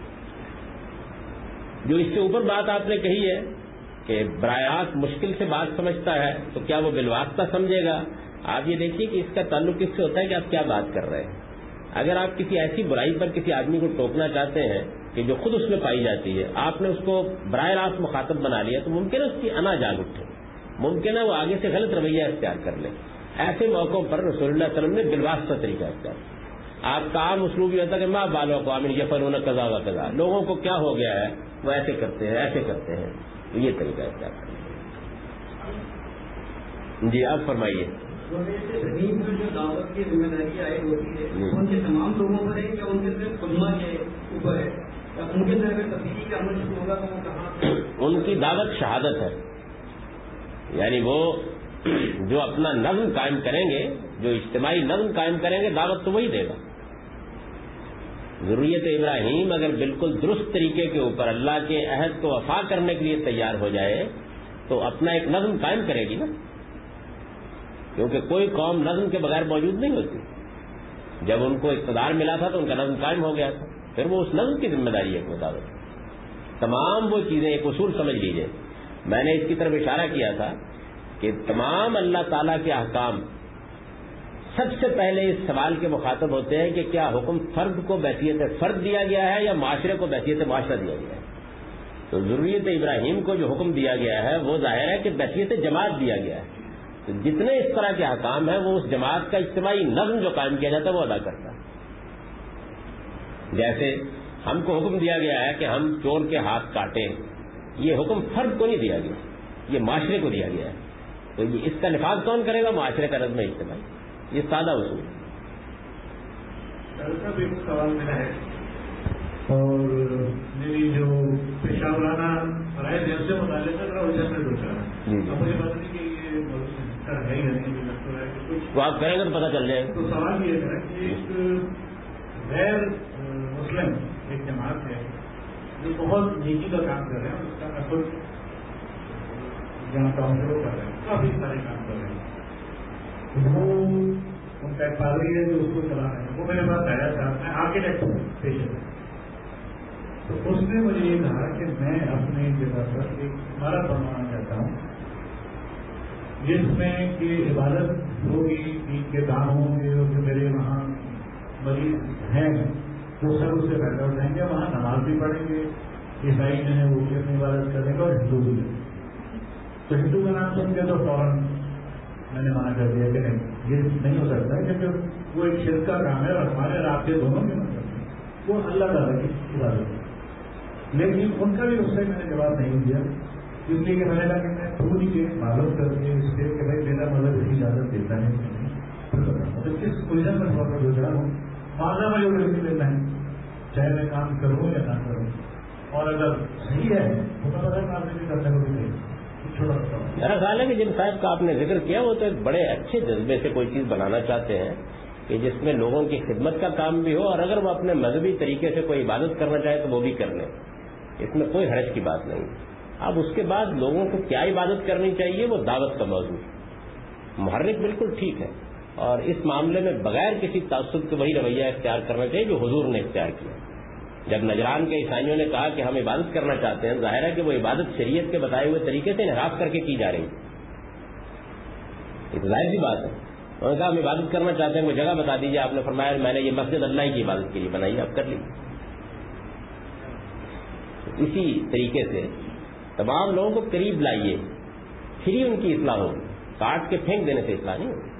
جو اس سے اوپر بات آپ نے کہی ہے کہ براہ راست مشکل سے بات سمجھتا ہے تو کیا وہ بالواسطہ سمجھے گا؟ آپ یہ دیکھیے کہ اس کا تعلق اس سے ہوتا ہے کہ آپ کیا بات کر رہے ہیں. اگر آپ کسی ایسی برائی پر کسی آدمی کو ٹوکنا چاہتے ہیں کہ جو خود اس میں پائی جاتی ہے، آپ نے اس کو براہ راست مخاطب بنا لیا تو ممکن ہے اس کی انا جاگ اٹھے، ممکن ہے وہ آگے سے غلط رویہ اختیار کر لے. ایسے موقعوں پر رسول اللہ صلی اللہ علیہ وسلم نے بالواسطہ طریقہ اختیار کیا. آپ کا عام اسلوب یہ ہوتا ہے کہ ماں بالوں کو امین یفعلون کذا و کذا، لوگوں کو کیا ہو گیا ہے وہ ایسے کرتے ہیں ایسے کرتے ہیں، تو یہ طریقہ اختیار کرتے ہیں. جی آپ فرمائیے. ابراہیم پر جو دعوت کی ذمہ داری عائد ہوتی ہے ان کے تمام لوگوں پر ہے یا ان کے صرف علماء کے اوپر ہے؟ ان کے اندر اگر تفصیلی کا عمل شروع ہوگا تو وہ کہاں سے؟ ان کی دعوت شہادت ہے، یعنی وہ جو اپنا نظم قائم کریں گے، جو اجتماعی نظم قائم کریں گے، دعوت تو وہی دے گا. ذریت ابراہیم اگر بالکل درست طریقے کے اوپر اللہ کے عہد کو وفا کرنے کے لیے تیار ہو جائے تو اپنا ایک نظم قائم کرے گی نا، کیونکہ کوئی قوم نظم کے بغیر موجود نہیں ہوتی. جب ان کو اقتدار ملا تھا تو ان کا نظم قائم ہو گیا تھا، پھر وہ اس نظم کی ذمہ داری ہے کے مطابق تمام وہ چیزیں. ایک اصول سمجھ لیجئے، میں نے اس کی طرف اشارہ کیا تھا کہ تمام اللہ تعالیٰ کے احکام سب سے پہلے اس سوال کے مخاطب ہوتے ہیں کہ کیا حکم فرد کو بحیثیت فرد دیا گیا ہے یا معاشرے کو بحیثیت معاشرہ دیا گیا ہے. تو ذریت ابراہیم کو جو حکم دیا گیا ہے وہ ظاہر ہے کہ بحیثیت جماعت دیا گیا ہے. تو جتنے اس طرح کے احکام ہیں وہ اس جماعت کا اجتماعی نظم جو قائم کیا جاتا ہے وہ ادا کرتا ہے. جیسے ہم کو حکم دیا گیا ہے کہ ہم چور کے ہاتھ کاٹیں، یہ حکم فرد کو نہیں دیا گیا، یہ معاشرے کو دیا گیا ہے. تو یہ اس کا نفاذ کون کرے گا؟ معاشرے کا نظم اجتماعی. یہ سادہ اصول ہے. ڈاکٹر صاحب ایک سوال میرا ہے، اور میری جو پیشہ ورانہ رائے دیر سے متعلق ہے وجہ سے دو چار اب مجھے بتا دیں کہ یہ ہے ہی نہیں، تو آپ کریں گے تو پتہ چل جائے گا. تو سوال یہ ہے کہ ایک غیر مسلم ایک جماعت ہے جو بہت نیکی کا کام کر رہے ہیں، اس کا ایفرٹ جہاں کاؤنسلر کر رہے ہیں، کافی سارے کام کر رہے ہیں. وہ ان کا ایک پادری ہے جو اس کو چلا رہے ہیں، وہ میرے پاس آیا تھا، میں آرکیٹیکٹ ہوں پیشے سے. تو اس نے مجھے یہ کہا کہ میں اپنی جگہ پر ایک عمارت بنوانا چاہتا ہوں جس میں کہ عبادت ہوگی، عید کے دام ہوں گے، اور جو میرے وہاں مریض ہیں وہ سب اس سے فائدہ اٹھائیں گے. وہاں نماز بھی پڑھیں گے، عیسائی جو ہے وہ بھی اپنی عبادت کریں گے، اور ہندو بھی. تو ہندو کا نام سن کے تو فوراً میں نے منع کر دیا کہ نہیں، یہ نہیں ہو سکتا کیونکہ وہ ایک شرک کا کام ہے اور ہمارے رابطے دونوں کے مطلب وہ اللہ تعالیٰ کی عبادت ہے. لیکن ان کا بھی اس سے میں نے جواب نہیں دیا، اس لیے کہ میں نے کہا کہ میں خود ہی معلوم کر کے اس سے کہ بھائی میرا مذہب اس کی اجازت دیتا ہے کہ نہیں. تو کس الجھن میں تھوڑا سا گزرا ہوں، معاملہ میں جو غلطی لینا ہے چاہے میں کام کروں یا نہ کروں، اور اگر صحیح ہے تو میں پتہ کام نہیں کر سکوں کہ میرا خیال ہے کہ جن صاحب کا آپ نے ذکر کیا وہ تو ایک بڑے اچھے جذبے سے کوئی چیز بنانا چاہتے ہیں کہ جس میں لوگوں کی خدمت کا کام بھی ہو، اور اگر وہ اپنے مذہبی طریقے سے کوئی عبادت کرنا چاہے تو وہ بھی کر لیں، اس میں کوئی حرج کی بات نہیں. اب اس کے بعد لوگوں کو کیا عبادت کرنی چاہیے وہ دعوت کا موضوع ہے. محرک بالکل ٹھیک ہے، اور اس معاملے میں بغیر کسی تعصب کے وہی رویہ اختیار کرنا چاہیے جو حضور نے اختیار کیا. جب نجران کے عیسائیوں نے کہا کہ ہم عبادت کرنا چاہتے ہیں، ظاہر ہے کہ وہ عبادت شریعت کے بتائے ہوئے طریقے سے انحراف کر کے کی جا رہی ہے، یہ تو ظاہر سی بات ہے۔ انہوں نے کہا ہم عبادت کرنا چاہتے ہیں، وہ جگہ بتا دیجیے، آپ نے فرمایا میں نے یہ مسجد اللہ کی عبادت کے لیے بنائی، آپ کر لیجیے۔ اسی طریقے سے تمام لوگوں کو قریب لائیے، پھر ہی ان کی اصلاح ہوگی، کاٹ کے پھینک دینے سے اصلاح نہیں ہوگی۔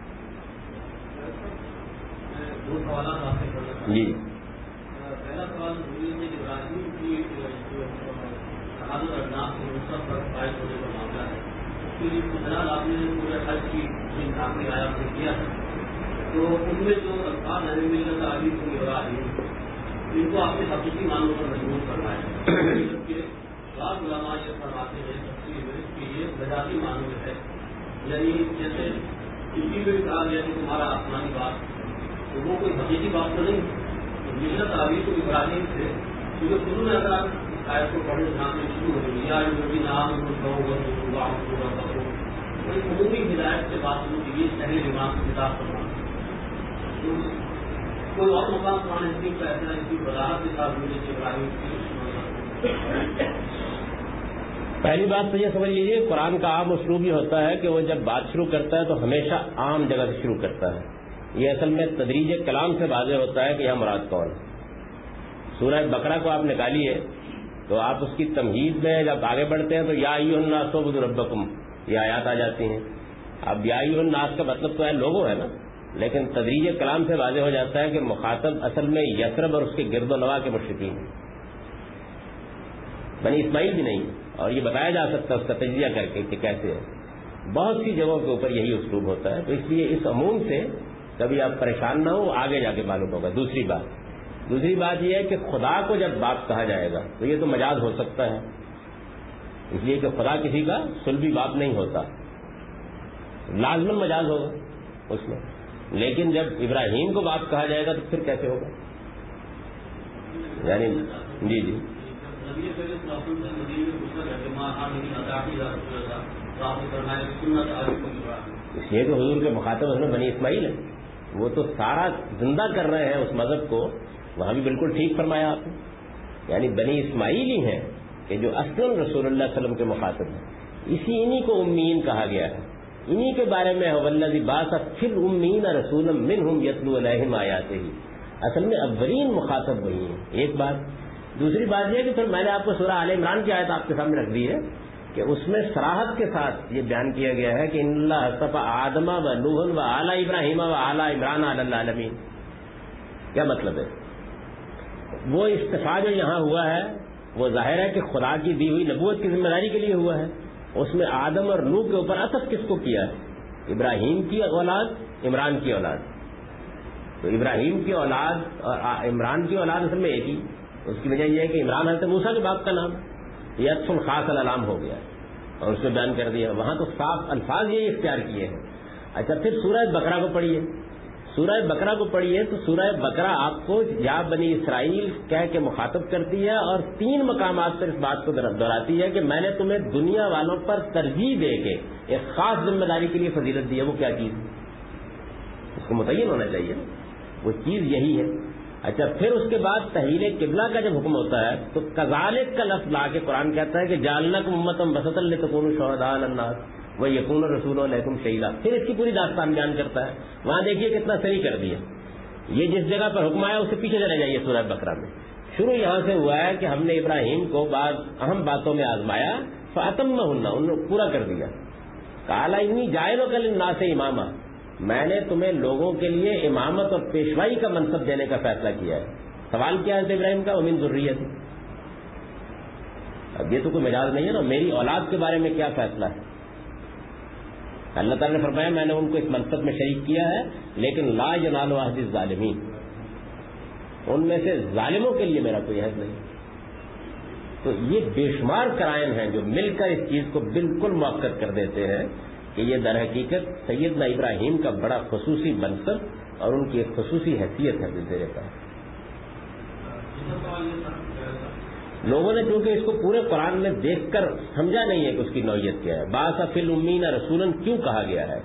دو سوالات آپ سے کرنا چاہتا ہوں۔ جی پہلا سوال ابراہیم کی شہادت اجناس کی نصرت پر فائز ہونے کا معاملہ ہے، اس کے لیے فضلال آپ نے پورے حج کی جن آخری آیات سے کیا ہے، تو ان میں جو الفاظ ہیں ملت علی کو ابراہیم، ان کو آپ نے حقیقی معنوں پر مجبور کرنا ہے، جبکہ بعض علماء یہ فرماتے ہیں تفسیر میں کہ یہ مجازی معنوں میں ہے، یعنی جیسے کسی بھی کہا گیا کہ تمہارا آسمانی بات، تو وہ کوئی حقیقی بات تو نہیں، ملت علی کو ابراہیم سے کیونکہ شروع میں اگر آپ اس آیت کو پڑھنے جہاں سے شروع ہو گئی یا جو بھی نام کوئی عمومی ہدایت سے بات شروع کی گئی شہری امام کی کتاب پڑھنا، کوئی اور مقام قرآن حکیم کا ایسا اس کی وضاحت کے ساتھ ملت ابراہیم کی؟ پہلی بات تو یہ سمجھ لیجیے، قرآن کا عام اسلوب یہ ہوتا ہے کہ وہ جب بات شروع کرتا ہے تو ہمیشہ عام جگہ سے شروع کرتا ہے، یہ اصل میں تدریج کلام سے واضح ہوتا ہے کہ یہاں مراد کون ہے۔ سورہ بقرہ کو آپ نکالیے تو آپ اس کی تمہید میں جب آگے بڑھتے ہیں تو یا ایھا الناس اعبدوا ربکم یہ آیات آ جاتی ہیں۔ اب یا ایھا الناس کا مطلب تو ہے لوگوں ہے نا، لیکن تدریج کلام سے واضح ہو جاتا ہے کہ مخاطب اصل میں یثرب اور اس کے گرد و نواح کے مشرکین ہیں، بنی اسماعیل بھی نہیں، اور یہ بتایا جا سکتا ہے اس کا تجزیہ کر کے کہ کیسے ہے۔ بہت سی جگہوں کے اوپر یہی اسلوب ہوتا ہے، تو اس لیے اس عموم سے کبھی آپ پریشان نہ ہو، آگے جا کے معلوم ہوگا۔ دوسری بات دوسری بات یہ ہے کہ خدا کو جب باپ کہا جائے گا تو یہ تو مجاز ہو سکتا ہے، اس لیے کہ خدا کسی کا سلبی باپ نہیں ہوتا، لازماً مجاز ہوگا اس میں، لیکن جب ابراہیم کو باپ کہا جائے گا تو پھر کیسے ہوگا؟ یعنی جی جی اس لیے کہ حضور کے مخاطب اس میں بنی اسماعیل ہے، وہ تو سارا زندہ کر رہے ہیں اس مذہب کو، وہاں بھی بالکل ٹھیک فرمایا آپ نے، یعنی بنی اسماعیل ہی ہیں کہ جو اصلاً رسول اللہ صلی اللہ علیہ وسلم کے مخاطب ہیں، اسی انہی کو امیین کہا گیا ہے، انہی کے بارے میں والذی بعث فی الامیین رسولا منہم یتلو علیہم آیاتہ، اصل میں اولین مخاطب وہی ہیں۔ ایک بات، دوسری بات یہ کہ پھر میں نے آپ کو سورہ آل عمران کی آیت آپ کے سامنے رکھ دی ہے کہ اس میں صراحت کے ساتھ یہ بیان کیا گیا ہے کہ ان اللہ اصطفیٰ آدم و نوح و آل ابراہیم و آل عمران علی العالمین۔ کیا مطلب ہے؟ وہ استفاع جو یہاں ہوا ہے وہ ظاہر ہے کہ خدا کی دی ہوئی نبوت کی ذمہ داری کے لیے ہوا ہے، اس میں آدم اور نوح کے اوپر عطف کس کو کیا ہے؟ ابراہیم کی اولاد، عمران کی اولاد، تو ابراہیم کی اولاد اور عمران کی اولاد اصل میں ایک ہی، اس کی وجہ یہ ہے کہ عمران حضرت موسیٰ کے باپ کا نام یہ عطف الخاص العلام ہو گیا اور اس میں بیان کر دیا، وہاں تو صاف الفاظ یہی اختیار کیے ہیں۔ اچھا پھر سورہ بقرہ کو پڑھیے، سورہ بقرہ کو پڑھیے تو سورہ بقرہ آپ کو یا بنی اسرائیل کہہ کے مخاطب کرتی ہے اور تین مقامات پر اس بات کو دہراتی ہے کہ میں نے تمہیں دنیا والوں پر ترجیح دے کے ایک خاص ذمہ داری کے لیے فضیلت دی ہے، وہ کیا چیز اس کو متعین ہونا چاہیے، وہ چیز یہی ہے۔ اچھا پھر اس کے بعد تحویل قبلہ کا جب حکم ہوتا ہے تو کذالک کا لفظ لا کے قرآن کہتا ہے کہ جعلناکم امۃ وسطا لتکونوا شہداء علی الناس ویکون الرسول علیکم شہیدا، پھر اس کی پوری داستان بیان کرتا ہے، وہاں دیکھیے کتنا صحیح کر دیا، یہ جس جگہ پر حکم آیا اس سے پیچھے چلے جائیے سورہ بقرہ میں، شروع یہاں سے ہوا ہے کہ ہم نے ابراہیم کو بعض اہم باتوں میں آزمایا فاتمہن، انہوں نے پورا کر دیا، قال انی جاعلک للناس اماما، میں نے تمہیں لوگوں کے لیے امامت اور پیشوائی کا منصب دینے کا فیصلہ کیا ہے۔ سوال کیا ہے ابراہیم کا؟ ومن ذریتی، اب یہ تو کوئی مجاز نہیں ہے نا، میری اولاد کے بارے میں کیا فیصلہ ہے؟ اللہ تعالیٰ نے فرمایا میں نے ان کو اس منصب میں شریک کیا ہے، لیکن لا ینال عہد الظالمین، ان میں سے ظالموں کے لیے میرا کوئی عہد نہیں۔ تو یہ بے شمار قرائن ہیں جو مل کر اس چیز کو بالکل مؤکد کر دیتے ہیں کہ یہ در حقیقت سیدنا ابراہیم کا بڑا خصوصی منصب اور ان کی ایک خصوصی حیثیت ہے دل کا۔ لوگوں نے کیونکہ اس کو پورے قرآن میں دیکھ کر سمجھا نہیں ہے کہ اس کی نوعیت کیا ہے، بعث فی الامیین رسولا کیوں کہا گیا ہے،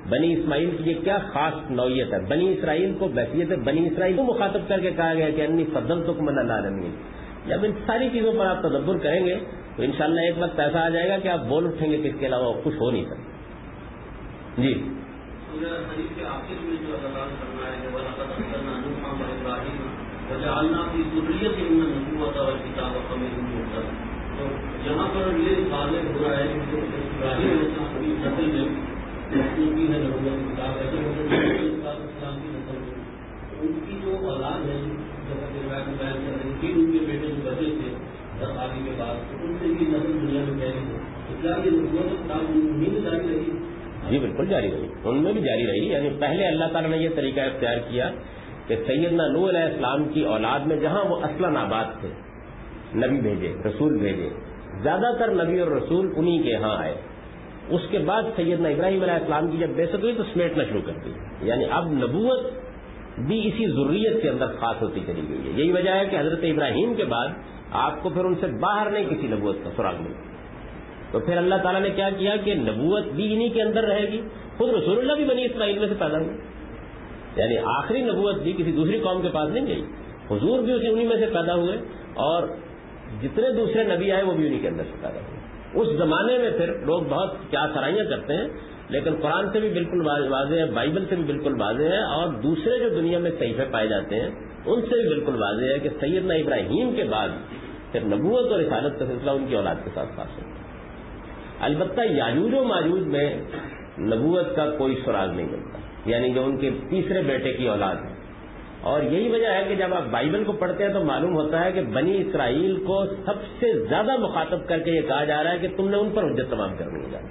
بنی اسماعیل کی یہ کیا خاص نوعیت ہے. بنی اسرائیل کو بحیثیت بنی اسرائیل کو مخاطب کر کے کہا گیا کہ انی فضلتکم علی العالمین. جب ان ساری چیزوں پر آپ تدبر کریں گے تو انشاءاللہ ایک وقت ایسا آ جائے گا کہ آپ بول اٹھیں گے کہ اس کے علاوہ کچھ ہو نہیں سکتا. جی حدیث کے آخر میں جو اللہ تعالیٰ نے فرمایا ہے وَلَقَدْ أَرْسَلْنَا نُوحًا وَإِبْرَاهِيمَ وَجَعَلْنَا فِي ذُرِّيَّتِهِمَا النُّبُوَّةَ وَالْكِتَابَ وَمِنْهُمْ مُهْتَدٍ. تو یہاں پر یہ واضح ہو رہا ہے کہ ابراہیم علیہ السلام کی نسل میں مخلوقی ہے نبوت کتاب ایسے السلام کی نسل میں ان کی جو اولاد ہے جیسا کہ روایت میں بیان کر رہے ہیں پھر ان کے بیٹے جو بچے تھے دس آدمی کے بعد ان سے یہ نسل دنیا میں پھیلی ہے. کیا یہ نبوت کتاب انہیں میں جاری رہی؟ جی بالکل جاری رہی, ان میں بھی جاری رہی. یعنی پہلے اللہ تعالیٰ نے یہ طریقہ اختیار کیا کہ سیدنا نوح علیہ السلام کی اولاد میں جہاں وہ اصلاً آباد تھے نبی بھیجے, رسول بھیجے. زیادہ تر نبی اور رسول انہی کے ہاں آئے. اس کے بعد سیدنا ابراہیم علیہ السلام کی جب بعثت ہوئی تو سمیٹنا شروع کر دی. یعنی اب نبوت بھی اسی ضروریت کے اندر خاص ہوتی چلی گئی ہے. یہی وجہ ہے کہ حضرت ابراہیم کے بعد آپ کو پھر ان سے باہر نہیں کسی نبوت کا سراغ ملتا. تو پھر اللہ تعالیٰ نے کیا کیا کہ نبوت بھی انہی کے اندر رہے گی. خود رسول اللہ بھی بنی اسماعیل میں سے پیدا ہوئے, یعنی آخری نبوت بھی کسی دوسری قوم کے پاس نہیں گئی. حضور بھی اسی انہی میں سے پیدا ہوئے اور جتنے دوسرے نبی آئے وہ بھی انہی کے اندر سے پیدا ہوئے. اس زمانے میں پھر لوگ بہت کیا سرائیاں کرتے ہیں, لیکن قرآن سے بھی بالکل واضح ہے, بائبل سے بھی بالکل واضح ہے, اور دوسرے جو دنیا میں صحیفے پائے جاتے ہیں ان سے بھی بالکل واضح ہے کہ سیدنا ابراہیم کے بعد پھر نبوت اور رسالت کا سلسلہ ان کی اولاد کے ساتھ خاص ہوتا ہے. البتہ یاجوج و ماجوج میں نبوت کا کوئی سراغ نہیں ملتا, یعنی جو ان کے تیسرے بیٹے کی اولاد ہے. اور یہی وجہ ہے کہ جب آپ بائبل کو پڑھتے ہیں تو معلوم ہوتا ہے کہ بنی اسرائیل کو سب سے زیادہ مخاطب کر کے یہ کہا جا رہا ہے کہ تم نے ان پر حجت تمام کرنی ہے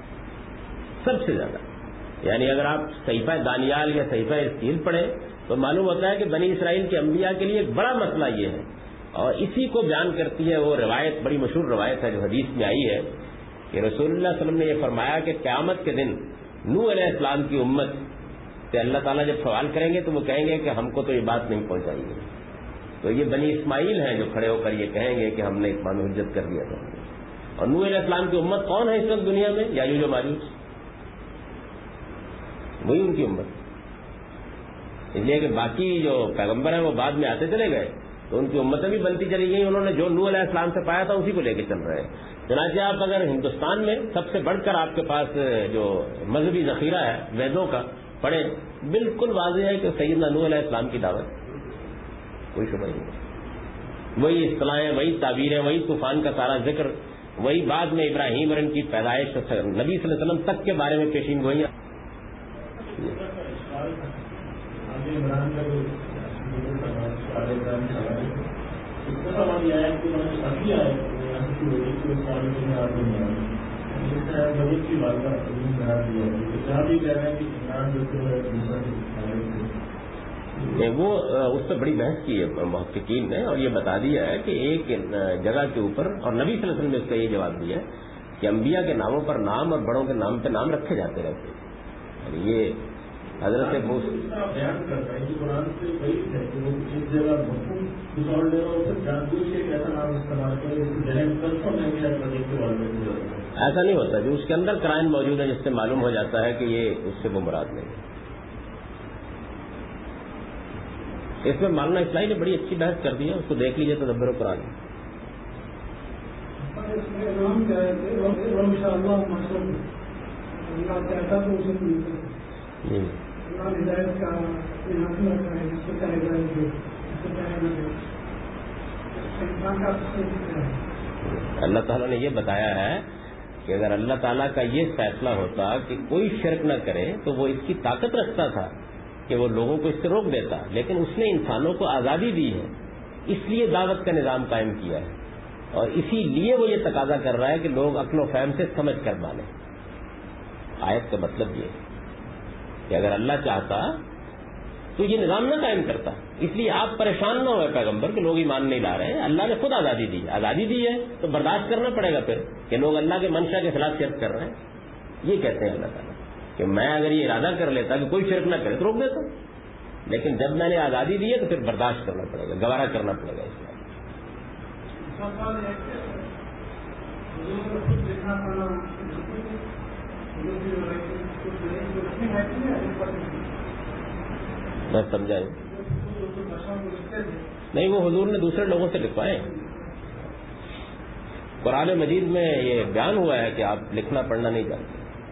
سب سے زیادہ. یعنی اگر آپ صحیفہ دانیال یا صحیفہ اسکیل پڑھیں تو معلوم ہوتا ہے کہ بنی اسرائیل کے انبیاء کے لیے ایک بڑا مسئلہ یہ ہے, اور اسی کو بیان کرتی ہے وہ روایت, بڑی مشہور روایت ہے جو حدیث میں آئی ہے کہ رسول اللہ صلی اللہ علیہ وسلم نے یہ فرمایا کہ قیامت کے دن نوح علیہ السلام کی امت سے اللہ تعالیٰ جب سوال کریں گے تو وہ کہیں گے کہ ہم کو تو یہ بات نہیں پہنچائی گئی. تو یہ بنی اسماعیل ہیں جو کھڑے ہو کر یہ کہیں گے کہ ہم نے اتمان حجت کر دیا تھا. اور نوح علیہ السلام کی امت کون ہے اس وقت دنیا میں؟ یاجوج و ماجوج, وہی ان کی امت. اس لیے کہ باقی جو پیغمبر ہیں وہ بعد میں آتے چلے گئے تو ان کی امتیں بھی بنتی چلی گئی. انہوں نے جو نوح علیہ السلام سے پایا تھا اسی کو لے کے چل رہے ہیں. چنانچہ آپ اگر ہندوستان میں سب سے بڑھ کر آپ کے پاس جو مذہبی ذخیرہ ہے ویدوں کا پڑھیں, بالکل واضح ہے کہ سیدنا نوح علیہ السلام کی دعوت کوئی شبہ نہیں. وہی اصطلاحیں, وہی تعبیریں, وہی طوفان کا سارا ذکر, وہی بعد میں ابراہیم اور ان کی پیدائش نبی صلی اللہ علیہ وسلم تک کے بارے میں پیشین گوئیاں. وہ اس پہ بڑی بحث کی ہے محققین نے, اور یہ بتا دیا ہے کہ ایک جگہ کے اوپر, اور نبی صلی اللہ علیہ وسلم نے اس کا یہ جواب دیا کہ انبیاء کے ناموں پر نام اور بڑوں کے نام پہ نام رکھے جاتے رہتے ہیں. یہ حضرت بیان کرتا ہے کہ قرآن سے وہی ہے کہ وہ ایک جگہ مفہوم دوسرا لے رہا ہو جان بوجھ کے ایسا نام استعمال کرے اس کے ذہن کنفرم نہیں کیا پروجیکٹ کے بارے میں. ایسا نہیں ہوتا جو اس کے اندر کرائم موجود ہے جس سے معلوم ہو جاتا ہے کہ یہ اس سے وہ مراد نہیں ہے. اس میں مولانا اسلائی نے بڑی اچھی بحث کر دی ہے, اس کو دیکھ لیجیے تدبر قرآن. اللہ تعالیٰ نے یہ بتایا ہے کہ اگر اللہ تعالیٰ کا یہ فیصلہ ہوتا کہ کوئی شرک نہ کرے تو وہ اس کی طاقت رکھتا تھا کہ وہ لوگوں کو اس سے روک دیتا, لیکن اس نے انسانوں کو آزادی دی ہے, اس لیے دعوت کا نظام قائم کیا ہے, اور اسی لیے وہ یہ تقاضا کر رہا ہے کہ لوگ عقل و فہم سے سمجھ کر مانیں. آیت کا مطلب یہ ہے کہ اگر اللہ چاہتا تو یہ نظام نہ قائم کرتا. اس لیے آپ پریشان نہ ہوئے پیغمبر کہ لوگ ایمان نہیں لا رہے ہیں, اللہ نے خود آزادی دی ہے. آزادی دی ہے تو برداشت کرنا پڑے گا پھر کہ لوگ اللہ کے منشا کے خلاف شرک کر رہے ہیں. یہ کہتے ہیں اللہ تعالیٰ کہ میں اگر یہ ارادہ کر لیتا کہ کوئی شرک نہ کرے تو روک دیتا, لیکن جب میں نے آزادی دی ہے تو پھر برداشت کرنا پڑے گا, گوارا کرنا پڑے گا. اس میں میں سمجھا نہیں، وہ حضور نے دوسرے لوگوں سے لکھوائے. قرآن مجید میں یہ بیان ہوا ہے کہ آپ لکھنا پڑھنا نہیں جانتے.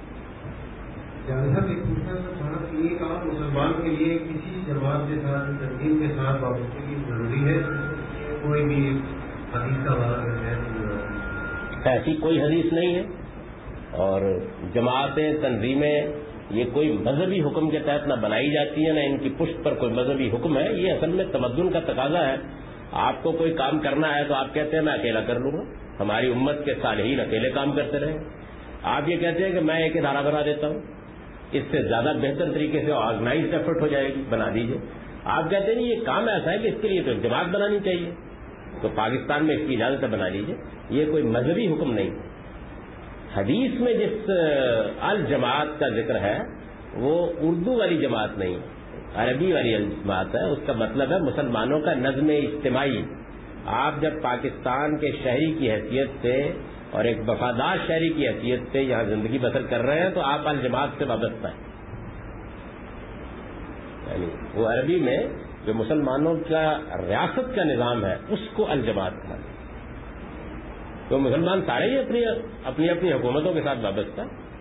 ایک آپ مسلمان کے لیے کسی جماعت کے ساتھ تنظیم کے ساتھ وابستگی ضروری ہے، کوئی بھی حدیث کا حوالہ ہے؟ ایسی کوئی حدیث نہیں ہے، اور جماعتیں تنظیمیں یہ کوئی مذہبی حکم کے تحت نہ بنائی جاتی ہے، نہ ان کی پشت پر کوئی مذہبی حکم ہے. یہ اصل میں تمدن کا تقاضا ہے. آپ کو کوئی کام کرنا ہے تو آپ کہتے ہیں میں اکیلا کر لوں گا. ہماری امت کے صالحین اکیلے کام کرتے رہے. آپ یہ کہتے ہیں کہ میں ایک ادارہ بنا دیتا ہوں، اس سے زیادہ بہتر طریقے سے آرگنائزڈ ایفرٹ ہو جائے گی، بنا دیجیے. آپ کہتے ہیں یہ کام ایسا ہے کہ اس کے لیے تو جماعت بنانی چاہیے، تو پاکستان میں اس کی اجازت ہے، بنا لیجیے. یہ کوئی مذہبی حکم نہیں. حدیث میں جس الجماعت کا ذکر ہے وہ اردو والی جماعت نہیں، عربی والی جماعت ہے. اس کا مطلب ہے مسلمانوں کا نظم اجتماعی. آپ جب پاکستان کے شہری کی حیثیت سے اور ایک وفادار شہری کی حیثیت سے یہاں زندگی بسر کر رہے ہیں تو آپ الجماعت سے وابستہ ہیں. یعنی وہ عربی میں جو مسلمانوں کا ریاست کا نظام ہے اس کو الجماعت کہا جاتا ہے. تو مسلمان سارے ہی اپنی اپنی اپنی حکومتوں کے ساتھ وابستہ.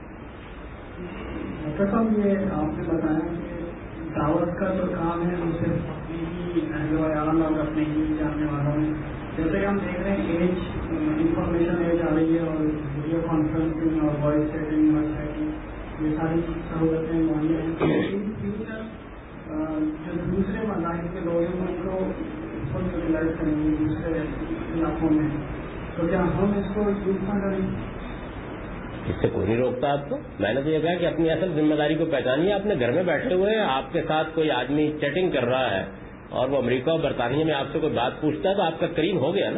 یہ آپ نے بتایا کہ دعوت کا جو کام ہے وہ صرف اپنے ہی اہل ویال اور اپنے ہی جاننے والوں میں، جیسے کہ ہم دیکھ رہے ہیں ایج انفارمیشن ایج آ رہی ہے، اور ویڈیو کانفرنسنگ اور وائس چیٹنگ اور چیٹنگ یہ ساری سہولتیں مہیا ہیں. جو دوسرے مذاہب کے لوگ ہیں ان کو اس کو یوٹیلائز کریں گے دوسرے علاقوں میں، تو کیا ہم اس کو یوز نہ کریں؟ اس سے کوئی نہیں روکتا آپ کو. میں نے تو یہ کہا کہ اپنی اصل ذمہ داری کو پہچانیے. اپنے گھر میں بیٹھے ہوئے آپ کے ساتھ کوئی آدمی چیٹنگ کر رہا ہے اور وہ امریکہ اور برطانیہ میں آپ سے کوئی بات پوچھتا ہے تو آپ کا قریب ہو گیا نا،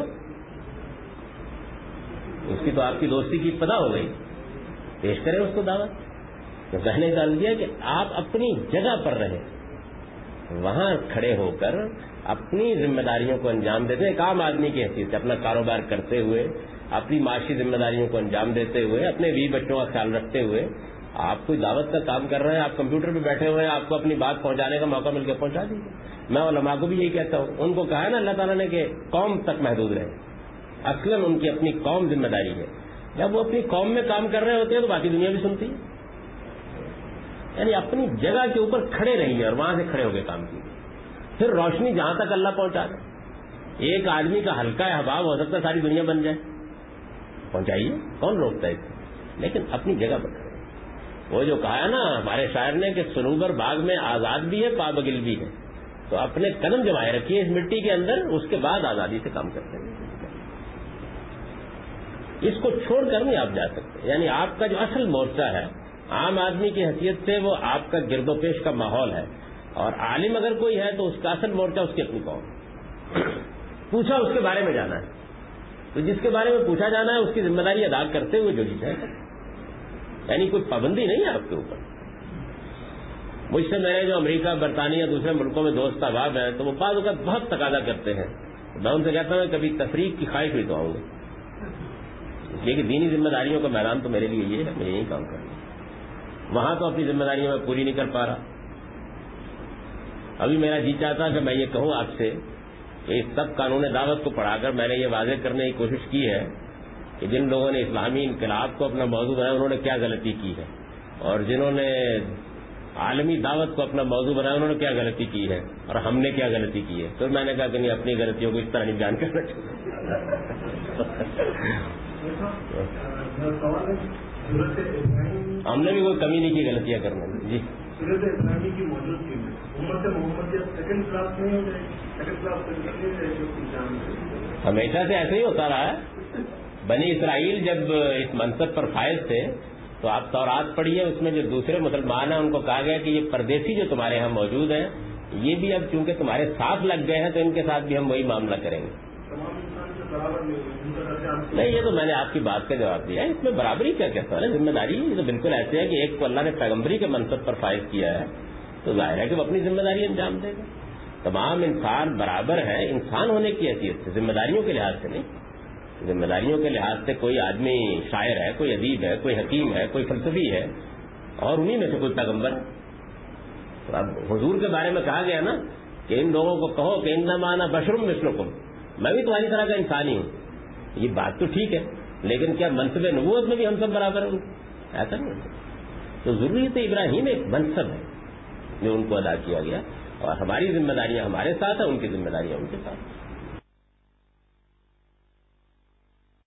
اس کی تو آپ کی دوستی کی پتہ ہو گئی. پیش کریں اس کو دعوت. تو کہنے ڈال دیا کہ آپ اپنی جگہ پر رہیں، وہاں کھڑے ہو کر اپنی ذمہ داریوں کو انجام دیتے ہیں. ایک عام آدمی کی حیثیت سے اپنا کاروبار کرتے ہوئے، اپنی معاشی ذمہ داریوں کو انجام دیتے ہوئے، اپنے بیوی بچوں کا خیال رکھتے ہوئے آپ کوئی دعوت کا کام کر رہے ہیں، آپ کمپیوٹر پہ بیٹھے ہوئے ہیں، آپ کو اپنی بات پہنچانے کا موقع مل کے پہنچا دیجیے. میں علماء کو بھی یہی کہتا ہوں. ان کو کہا ہے نا اللہ تعالیٰ نے کہ قوم تک محدود رہے. اصلاً ان کی اپنی قوم ذمہ داری ہے. جب وہ اپنی قوم میں کام کر رہے ہوتے ہیں تو باقی دنیا بھی سنتی ہے. یعنی اپنی جگہ کے اوپر کھڑے رہیے اور وہاں سے کھڑے ہو کے کام کیجیے. پھر روشنی جہاں تک اللہ پہنچا دے. ایک آدمی کا ہلکا احباب ہو سکتا ہے ساری دنیا بن جائے، پہنچائیے، کون روکتا ہے اس کو. لیکن اپنی جگہ پر کھڑے. وہ جو کہا ہے نا ہمارے شاعر نے کہ سنوبر باغ میں آزاد بھی ہے پابگل بھی ہے، تو اپنے قدم جمائے رکھیے اس مٹی کے اندر، اس کے بعد آزادی سے کام کرتے ہیں. اس کو چھوڑ کر نہیں آپ جا سکتے. یعنی آپ کا جو اصل مورچہ ہے عام آدمی کی حیثیت سے وہ آپ کا گرد و پیش کا ماحول ہے، اور عالم اگر کوئی ہے تو اس کا اصل مورچہ اس کی اپنی قوم. پوچھا اس کے بارے میں جانا ہے تو جس کے بارے میں پوچھا جانا ہے اس کی ذمہ داری ادا کرتے ہوئے جو چیز ہے. یعنی کوئی پابندی نہیں ہے آپ کے اوپر. مجھ سے میرے جو امریکہ برطانیہ دوسرے ملکوں میں دوست احباب ہیں تو وہ بعض اوقات بہت تقاضا کرتے ہیں. میں ان سے کہتا ہوں کبھی تفریح کی خواہش ہوئی تو آؤں گا، اس لیے کہ دینی ذمہ داریوں کا میدان تو میرے لیے یہ ہے، مجھے یہی کام کرنا. وہاں تو اپنی ذمہ داریوں میں پوری نہیں کر پا رہا. ابھی میرا جی چاہتا کہ میں یہ کہوں آپ سے کہ اس سب قانون دعوت کو پڑھا کر میں نے یہ واضح کرنے کی کوشش کی ہے کہ جن لوگوں نے اسلامی انقلاب کو اپنا موضوع بنایا انہوں نے کیا غلطی کی ہے، اور جنہوں نے عالمی دعوت کو اپنا موضوع بنایا انہوں نے کیا غلطی کی ہے، اور ہم نے کیا غلطی کی ہے. تو میں نے کہا کہ نہیں، اپنی غلطیوں کو اس طرح نہیں بیان کرنا چاہیے. ہم نے بھی کوئی کمی نہیں کی غلطیاں کرنے میں. جی سیرت اسلامی کی موجودگی میں امت محمد سیکنڈ کلاس نہیں ہو جائے، سیکنڈ کلاس ہمیشہ سے ایسے ہی ہوتا رہا ہے. بنی اسرائیل جب اس منصب پر فائز تھے تو آپ تورات پڑھیے، اس میں جو دوسرے مسلمان ہیں ان کو کہا گیا کہ یہ پردیسی جو تمہارے یہاں موجود ہیں یہ بھی اب چونکہ تمہارے ساتھ لگ گئے ہیں تو ان کے ساتھ بھی ہم وہی معاملہ کریں گے. نہیں، یہ تو میں نے آپ کی بات کا جواب دیا ہے. اس میں برابری کیا کہتا ہے، ذمہ داری یہ تو بالکل ایسے ہے کہ ایک کو اللہ نے پیغمبری کے منصب پر فائز کیا ہے تو ظاہر ہے کہ وہ اپنی ذمہ داری انجام دے گا. تمام انسان برابر ہیں انسان ہونے کی حیثیت سے، ذمہ داریوں کے لحاظ سے نہیں. ذمہ داریوں کے لحاظ سے کوئی آدمی شاعر ہے، کوئی ادیب ہے، کوئی حکیم ہے، کوئی فلسفی ہے، اور انہی میں سے کوئی پیغمبر ہے. تو اب حضور کے بارے میں کہا گیا نا کہ ان لوگوں کو کہو کہ انما انا بشر مثلکم، میں بھی تمہاری طرح کا انسان ہی ہوں. یہ بات تو ٹھیک ہے، لیکن کیا منصب نبوت میں بھی ہم سب برابر ہیں؟ ایسا نہیں. تو ضروریت ابراہیم ایک منصب ہے جو ان کو ادا کیا گیا، اور ہماری ذمہ داریاں ہمارے ساتھ ہیں، ان کی ذمہ داریاں ان کے ساتھ.